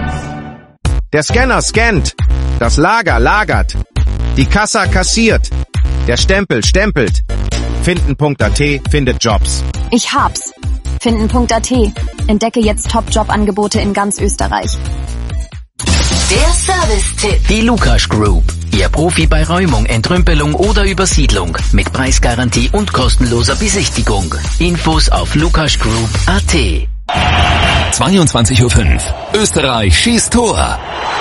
Der Scanner scannt. Das Lager lagert. Die Kassa kassiert. Der Stempel stempelt. Finden.at findet Jobs. Ich hab's. Finden.at. Entdecke jetzt Top-Job-Angebote in ganz Österreich. Der Service-Tipp. Die Lukas Group. Ihr Profi bei Räumung, Entrümpelung oder Übersiedlung. Mit Preisgarantie und kostenloser Besichtigung. Infos auf lukasgroup.at. 22:05 Uhr. Österreich schießt Tor.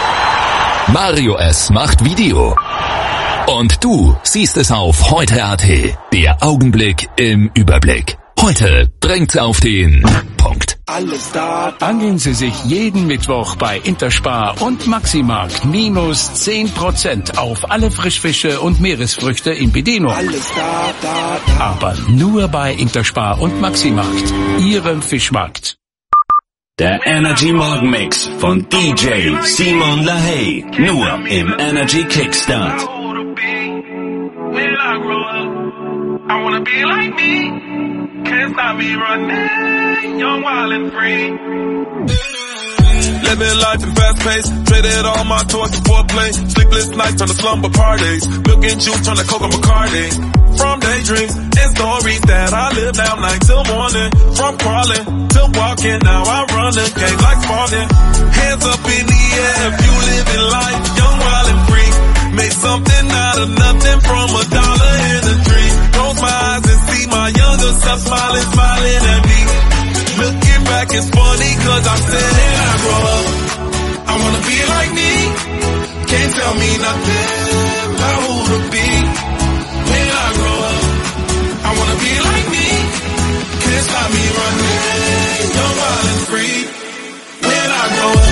Mario S. macht Video. Und du siehst es auf heute.at. Der Augenblick im Überblick. Heute drängt's auf den Punkt. Alles da. Angeln Sie sich jeden Mittwoch bei Interspar und Maximarkt -10% auf alle Frischfische und Meeresfrüchte in Bedeno. Alles da. Aber nur bei Interspar und Maximarkt, Ihrem Fischmarkt. Der Energy Morgen Mix von DJ Simon LaHaye. Nur im Energy Kickstart. I wanna be like me, can't stop me running, young, wild and free. Living life in fast pace, traded all my toys for foreplay. Sleepless nights turn to slumber parties. Milk and juice turn to Coca McCartney. From daydreams and stories that I live now night till morning. From crawling to walking, now I run the game like Spartan. Hands up in the air if you living life, young, wild and free. Make something out of nothing from $1 in a dream. Close my eyes and see my younger self smiling at me. Looking back it's funny cause I said when I grow up, I wanna be like me. Can't tell me nothing about who to be. When I grow up, I wanna be like me. Can't stop me running, young, wild and free. When I grow up.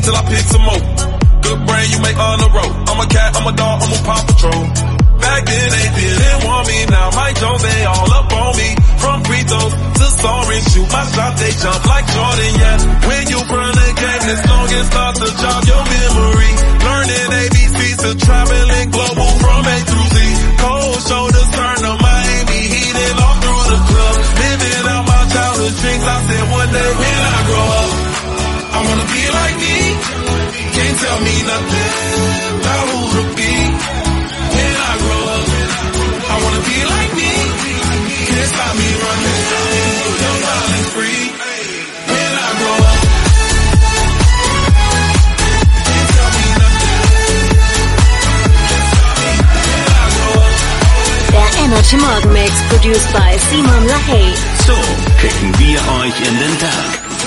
till I pick some more. Good brain, you make on the road. I'm a cat, I'm a dog, I'm on Paw Patrol. Back then they didn't want me, now Mike Jones, they all up on me. From free throws to scoring, shoot my shot, they jump like Jordan, yeah. When you run a game, as long as start to jog your memory. Learning ABCs to traveling global from A through Z. Cold shoulders turn to Miami Heat and all through the club. Living out my childhood dreams, I said one day when I grow up, I wanna be like me. Can't tell me nothing about who to be. When I grow up, I wanna be like me. Can't stop me running, young, wild and free. When I grow up, can't tell me nothing. When I grow up. Der Energy Morgen Mix, produced by Simon LaHaye. So kicken wir euch in den Tag.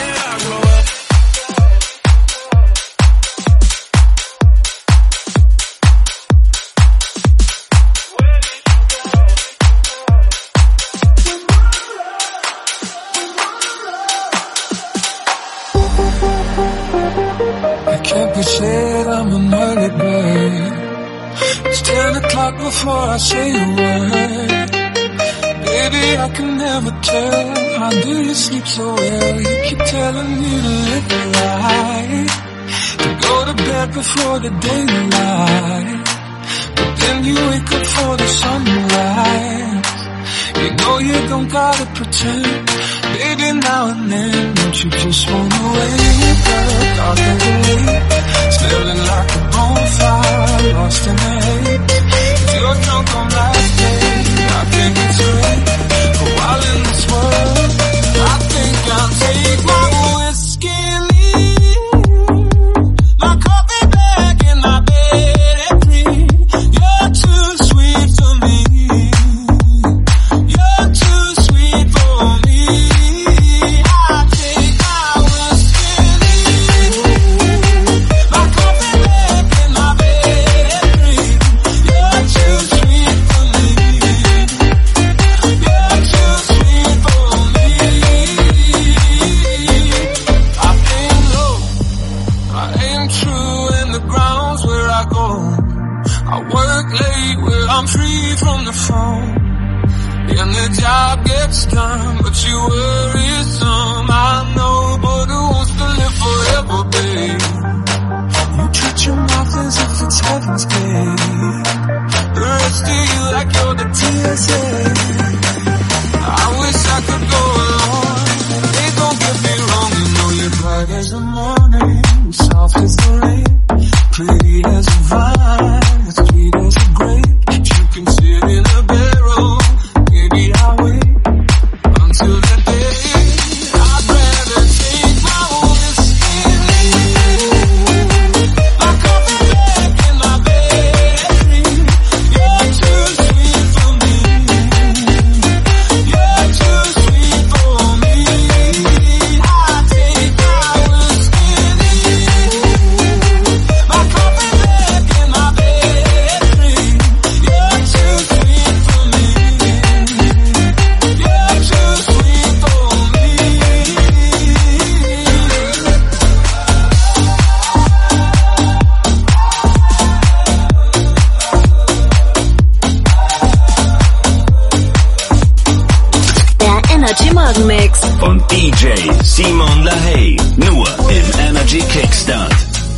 Said I'm an early bird. It's 10 o'clock before I say a word. Baby, I can never tell. How do you sleep so well? You keep telling me to live the life, to go to bed before the daylight. But then you wake up for the sunrise. You know you don't gotta pretend. Baby, now and then, don't you just wanna wake up out of the way? Smelling like a bonfire, lost in the hate. If you're drunk on that day, I can't get straight. For a while in this world, I think I'll take my whiskey and leave my coffee bag in my bed and free. You're too sweet for me. You're too sweet for me. I'll take my whiskey and leave my coffee bag in my bed and free. You're too sweet for me. You're too sweet for me. I've been low, I aim true in the grounds where I go. I work late where I'm free from the phone. And the job gets done, but you worry some. I know, but who wants to live forever, babe? You treat your mouth as if it's heaven's gate. The rest of you like you're the TSA. I wish I could go along. Hey, don't get me wrong, you know you're bright as the morning, soft as the rain, pretty as a vine, sweet as a grape. You can sit in a barrel, baby, I'll wait until the day. I'd rather take my whiskey and leave my coffee bag in my bed and free. You're too sweet for me. You're too sweet for me. I'll take my whiskey and leave my coffee bag in my bed and free. You're too sweet for me. You're too sweet for me. Der Energy Morgen Mix. Und DJ Simon LaHaye. Nur im Energy Kickstart.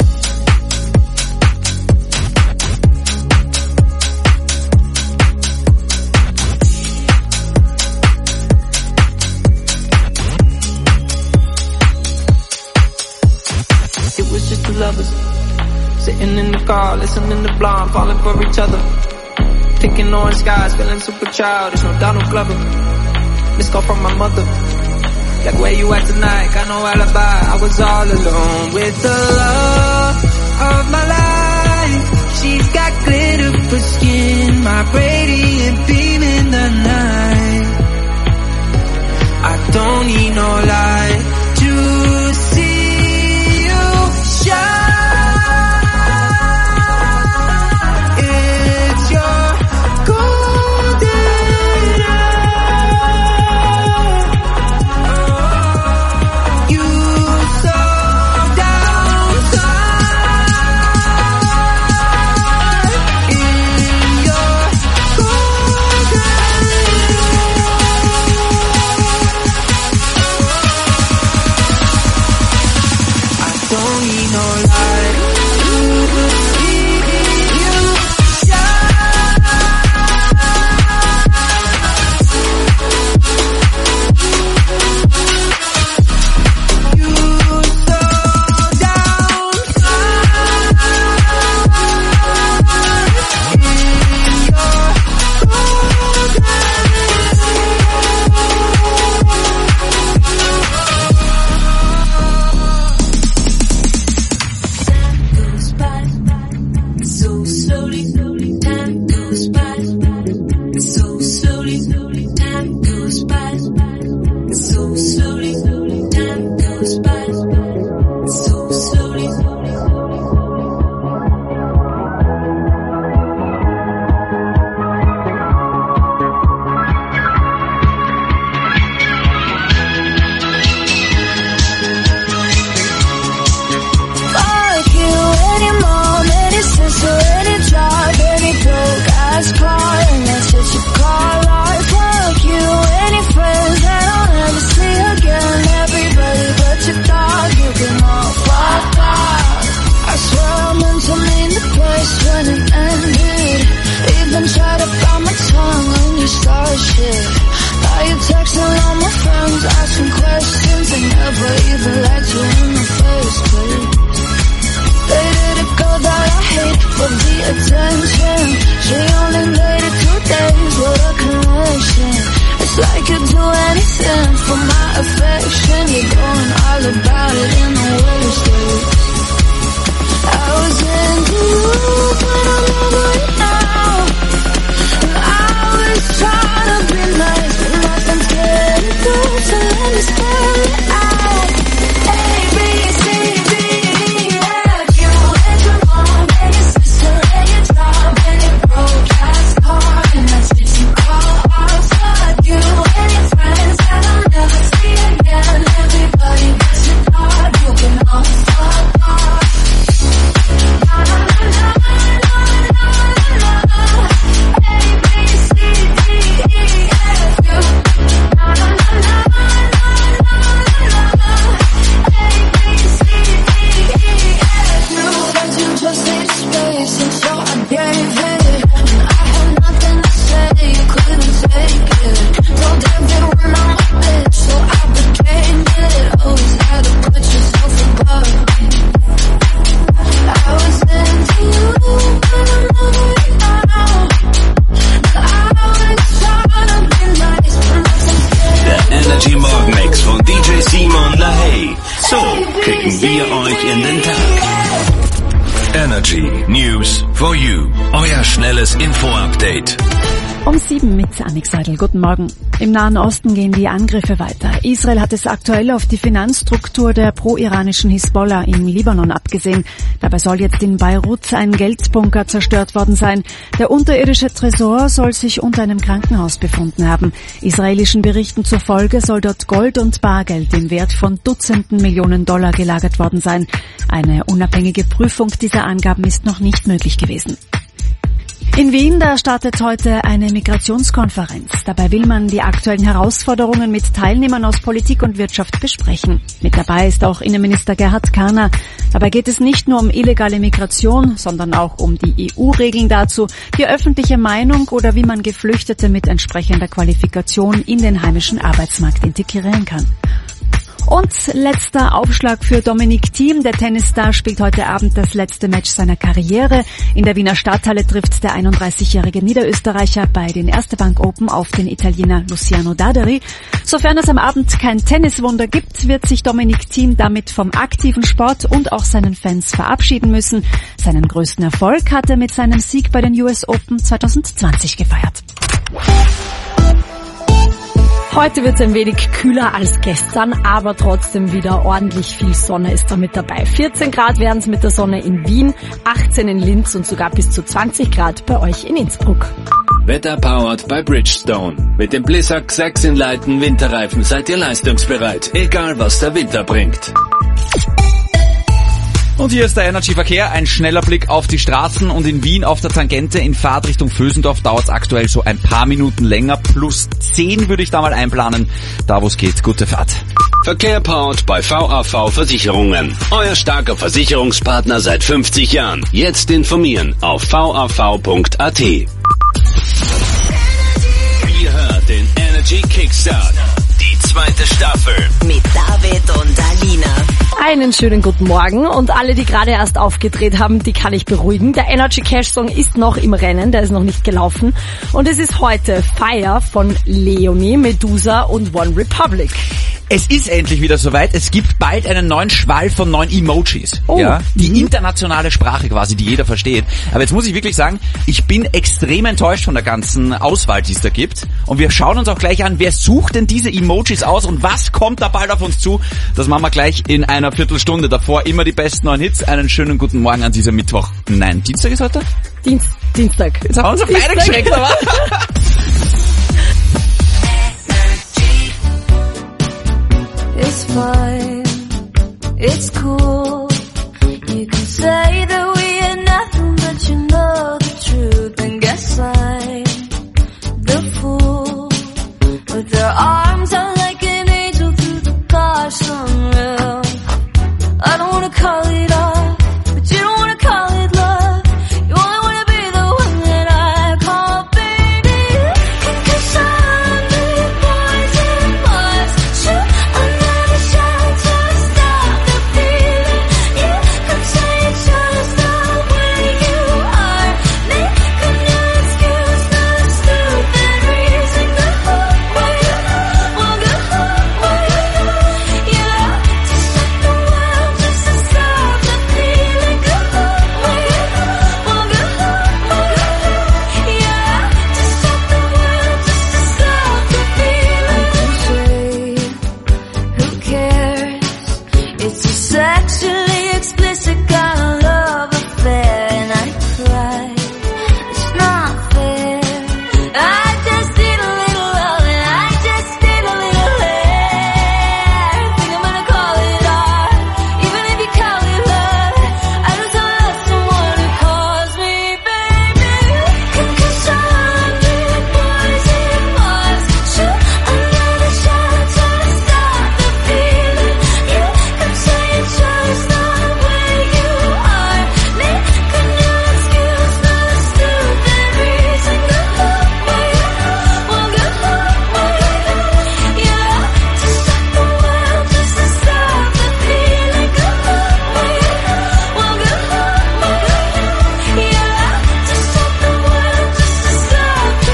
It was just two lovers, sitting in the car, listening to Blonde, falling for each other. Picking orange skies, feeling super childish, no Donald Glover. Missed call from my mother, like where you at tonight, got no alibi. I was all alone with the love of my life. She's got glitter for skin, my radiant beam in the night. I don't need no light to see you shine. It's your golden hour. You so down, so so slowly. Time goes by so slowly. Fuck you, any mom, any sister, any job, any broke ass car, and that's what you call art. Fuck you, any friends that I'll never see again. Everybody but your dog, you can all fuck off. I swear I meant to mean the place when it ended. Even tried to bite my tongue when you start shit. Now you're texting all my friends, asking questions. They never even liked you in the first place. They did a girl that I hate for the attention. She only made it 2 days, what a connection. It's like you'd do anything for my affection. You're going all about it in the worst days. I was into you, but I'm over it now. And I was trying to be nice, but nothing's getting through, so let me spell it out. A, B, C, D, E, F. You and your mom, and your sister, and your job, and your broke ass car, and that's what you call art. Fuck you and your friends that I'll never see again. Everybody but your dog, you can all fuck off. Wir euch in den Tag. Energy News for you. Euer schnelles Info-Update. Um 7 mit Annik Seidel. Guten Morgen. Im Nahen Osten gehen die Angriffe weiter. Israel hat es aktuell auf die Finanzstruktur der pro-iranischen Hisbollah im Libanon abgesehen. Dabei soll jetzt in Beirut ein Geldbunker zerstört worden sein. Der unterirdische Tresor soll sich unter einem Krankenhaus befunden haben. Israelischen Berichten zufolge soll dort Gold und Bargeld im Wert von Dutzenden Millionen Dollar gelagert worden sein. Eine unabhängige Prüfung dieser Angaben ist noch nicht möglich gewesen. In Wien, da startet heute eine Migrationskonferenz. Dabei will man die aktuellen Herausforderungen mit Teilnehmern aus Politik und Wirtschaft besprechen. Mit dabei ist auch Innenminister Gerhard Kahner. Dabei geht es nicht nur um illegale Migration, sondern auch um die EU-Regeln dazu, die öffentliche Meinung oder wie man Geflüchtete mit entsprechender Qualifikation in den heimischen Arbeitsmarkt integrieren kann. Und letzter Aufschlag für Dominic Thiem. Der Tennisstar spielt heute Abend das letzte Match seiner Karriere. In der Wiener Stadthalle trifft der 31-jährige Niederösterreicher bei den Erste Bank Open auf den Italiener Luciano Daderi. Sofern es am Abend kein Tenniswunder gibt, wird sich Dominic Thiem damit vom aktiven Sport und auch seinen Fans verabschieden müssen. Seinen größten Erfolg hat er mit seinem Sieg bei den US Open 2020 gefeiert. Heute wird es ein wenig kühler als gestern, aber trotzdem wieder ordentlich viel Sonne ist da mit dabei. 14 Grad werden es mit der Sonne in Wien, 18 in Linz und sogar bis zu 20 Grad bei euch in Innsbruck. Wetter powered by Bridgestone. Mit dem Blizzak 6 in Leiten Winterreifen seid ihr leistungsbereit, egal was der Winter bringt. Und hier ist der Energy-Verkehr, ein schneller Blick auf die Straßen und in Wien auf der Tangente in Fahrtrichtung Vösendorf dauert es aktuell so ein paar Minuten länger, plus 10 würde ich da mal einplanen, da wo es geht. Gute Fahrt. Verkehr powered bei VAV Versicherungen. Euer starker Versicherungspartner seit 50 Jahren. Jetzt informieren auf vav.at. Ihr hört den Energy Kickstart. Die zweite Staffel. Mit David und Alina. Einen schönen guten Morgen und alle, die gerade erst aufgedreht haben, die kann ich beruhigen. Der Energy Cash Song ist noch im Rennen, der ist noch nicht gelaufen. Und es ist heute Fire von Leonie, Medusa und One Republic. Es ist endlich wieder soweit. Es gibt bald einen neuen Schwall von neuen Emojis. Oh. Ja, die internationale Sprache quasi, die jeder versteht. Aber jetzt muss ich wirklich sagen, ich bin extrem enttäuscht von der ganzen Auswahl, die es da gibt. Und wir schauen uns auch gleich an, wer sucht denn diese Emojis aus und was kommt da bald auf uns zu. Das machen wir gleich in einer Viertelstunde. Davor immer die besten neuen Hits. Einen schönen guten Morgen an diesem Mittwoch. Nein, Dienstag ist heute? Dienstag. Jetzt haben wir uns beide geschreckt, aber... It's fine, it's cool. You can say that we are nothing, but you know the truth. And guess I'm the fool. With their arms out like an angel through the gosh sunrail. I don't wanna call it off, but you don't wanna call it love. You only wanna be the one that I call baby. Cause I'm the poison was shoot another shot to stop the feeling. You could say it's just the way you are. Make a new excuse, the stupid reason. Go away, won't go away. Yeah, to stop the world, just to stop the feeling. Go away, won't go away. Yeah, to stop the world, just to stop the feeling. Who cares? It's a sexually explicit kind of love affair, and I cry. It's not fair. I just need a little love, and I just need a little air. Think I'm gonna call it art, even if you call it love. I just love someone who calls me baby. Cause I'm the poison was shoot another shot to stop the feeling. You could say it's just the way you are. Make a new excuse, the stupid reason. Go away, won't go away. Yeah, to stop the world, just to stop the feeling. Go away, won't go away. Yeah, to stop the world, just to stop the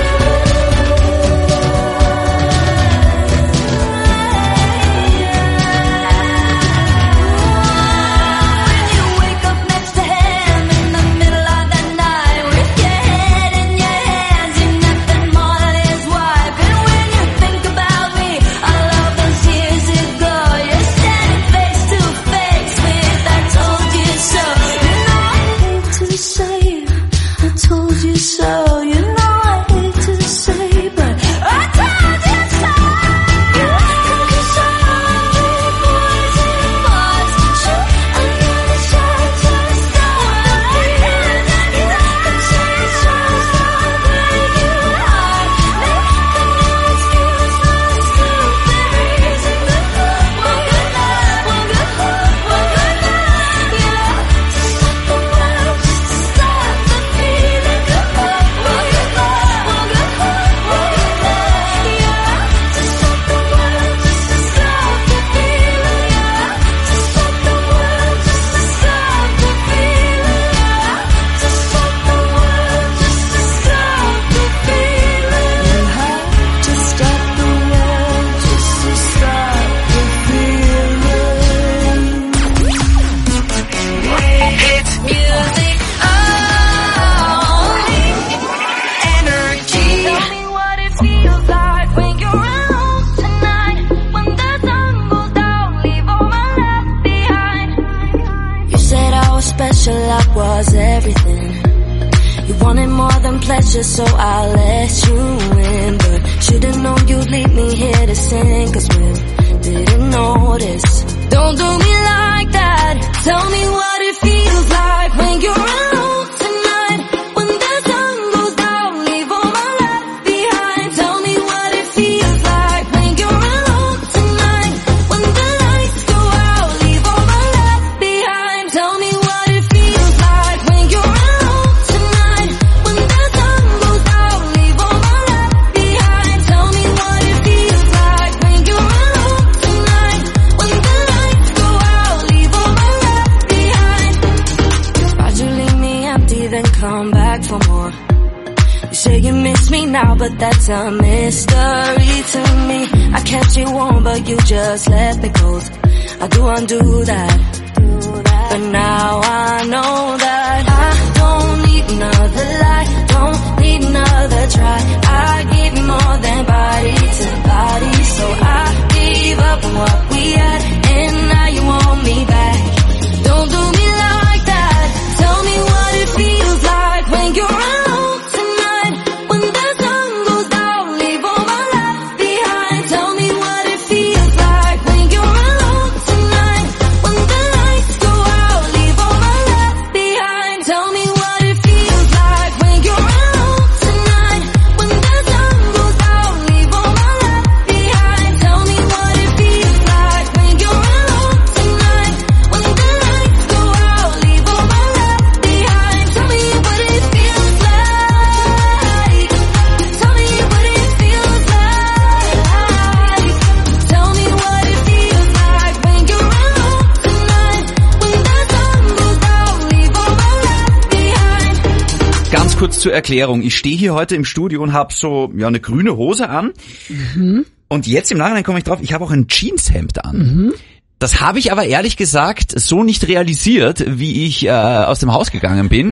When you wake up next to him in the middle of the night, with your head in your hands, you're nothing more than his wife. And when you think about me, all of those years ago, you're standing face to face with I told you so. You know I hate to say it, I told you so. You know I hate to say, but I told you so. Cause I'm the poison was shoot another shot to stop the feeling. You could say it's just the way you are. Make a new excuse, the stupid reason. Won't go yeah, to stop the world, just to stop the feeling. Won't go yeah, to stop the world, just to stop the feeling. To stop the world, just to stop the feeling. To stop the world, just to stop the feeling. You have to stop the world, just to stop the feeling. It's music only. Energy. Tell me what it feels like when you're alone tonight. When the sun goes down, leave all my left behind. You said I was special, I was everything. You wanted more than pleasure, so I let you in. But should've known you'd leave me here to sing, cause we didn't notice. Don't do me like that. Tell me what it feels like when you're alone tonight. When the sun goes down, leave all my left behind. Tell me what it feels like when you're alone tonight. When the lights go out, leave all my left behind. Tell me what it feels like when you're alone tonight. When the sun goes down, leave all my left behind. Tell me what it feels like when you're alone now, but that's a mystery to me. I kept you warm, but you just let me cold. I do undo that. But now I know that I don't need another lie, don't need another try. I give you more than body to body, so I gave up on what we had, and now you want me back. Don't do me like that. Tell me what it feels like when you're alone tonight. When the sun goes down, leave all my life behind. Tell me what it feels like when you're alone tonight. When the lights go out, leave all my life behind. Tell me what it feels like when you're alone tonight. When the sun goes down, leave all my life behind. Tell me what it feels like when you're alone tonight. When the lights go out, leave all my life behind. Tell me what it feels like. Tell me what it feels like. Tell me what it feels like when you're alone tonight. When the sun goes down, leave all my life behind. Ganz kurz zur Erklärung. Ich stehe hier heute im Studio und habe so eine grüne Hose an. Und jetzt im Nachhinein komme ich drauf, ich habe auch ein Jeanshemd an. Das habe ich aber ehrlich gesagt so nicht realisiert, wie ich aus dem Haus gegangen bin.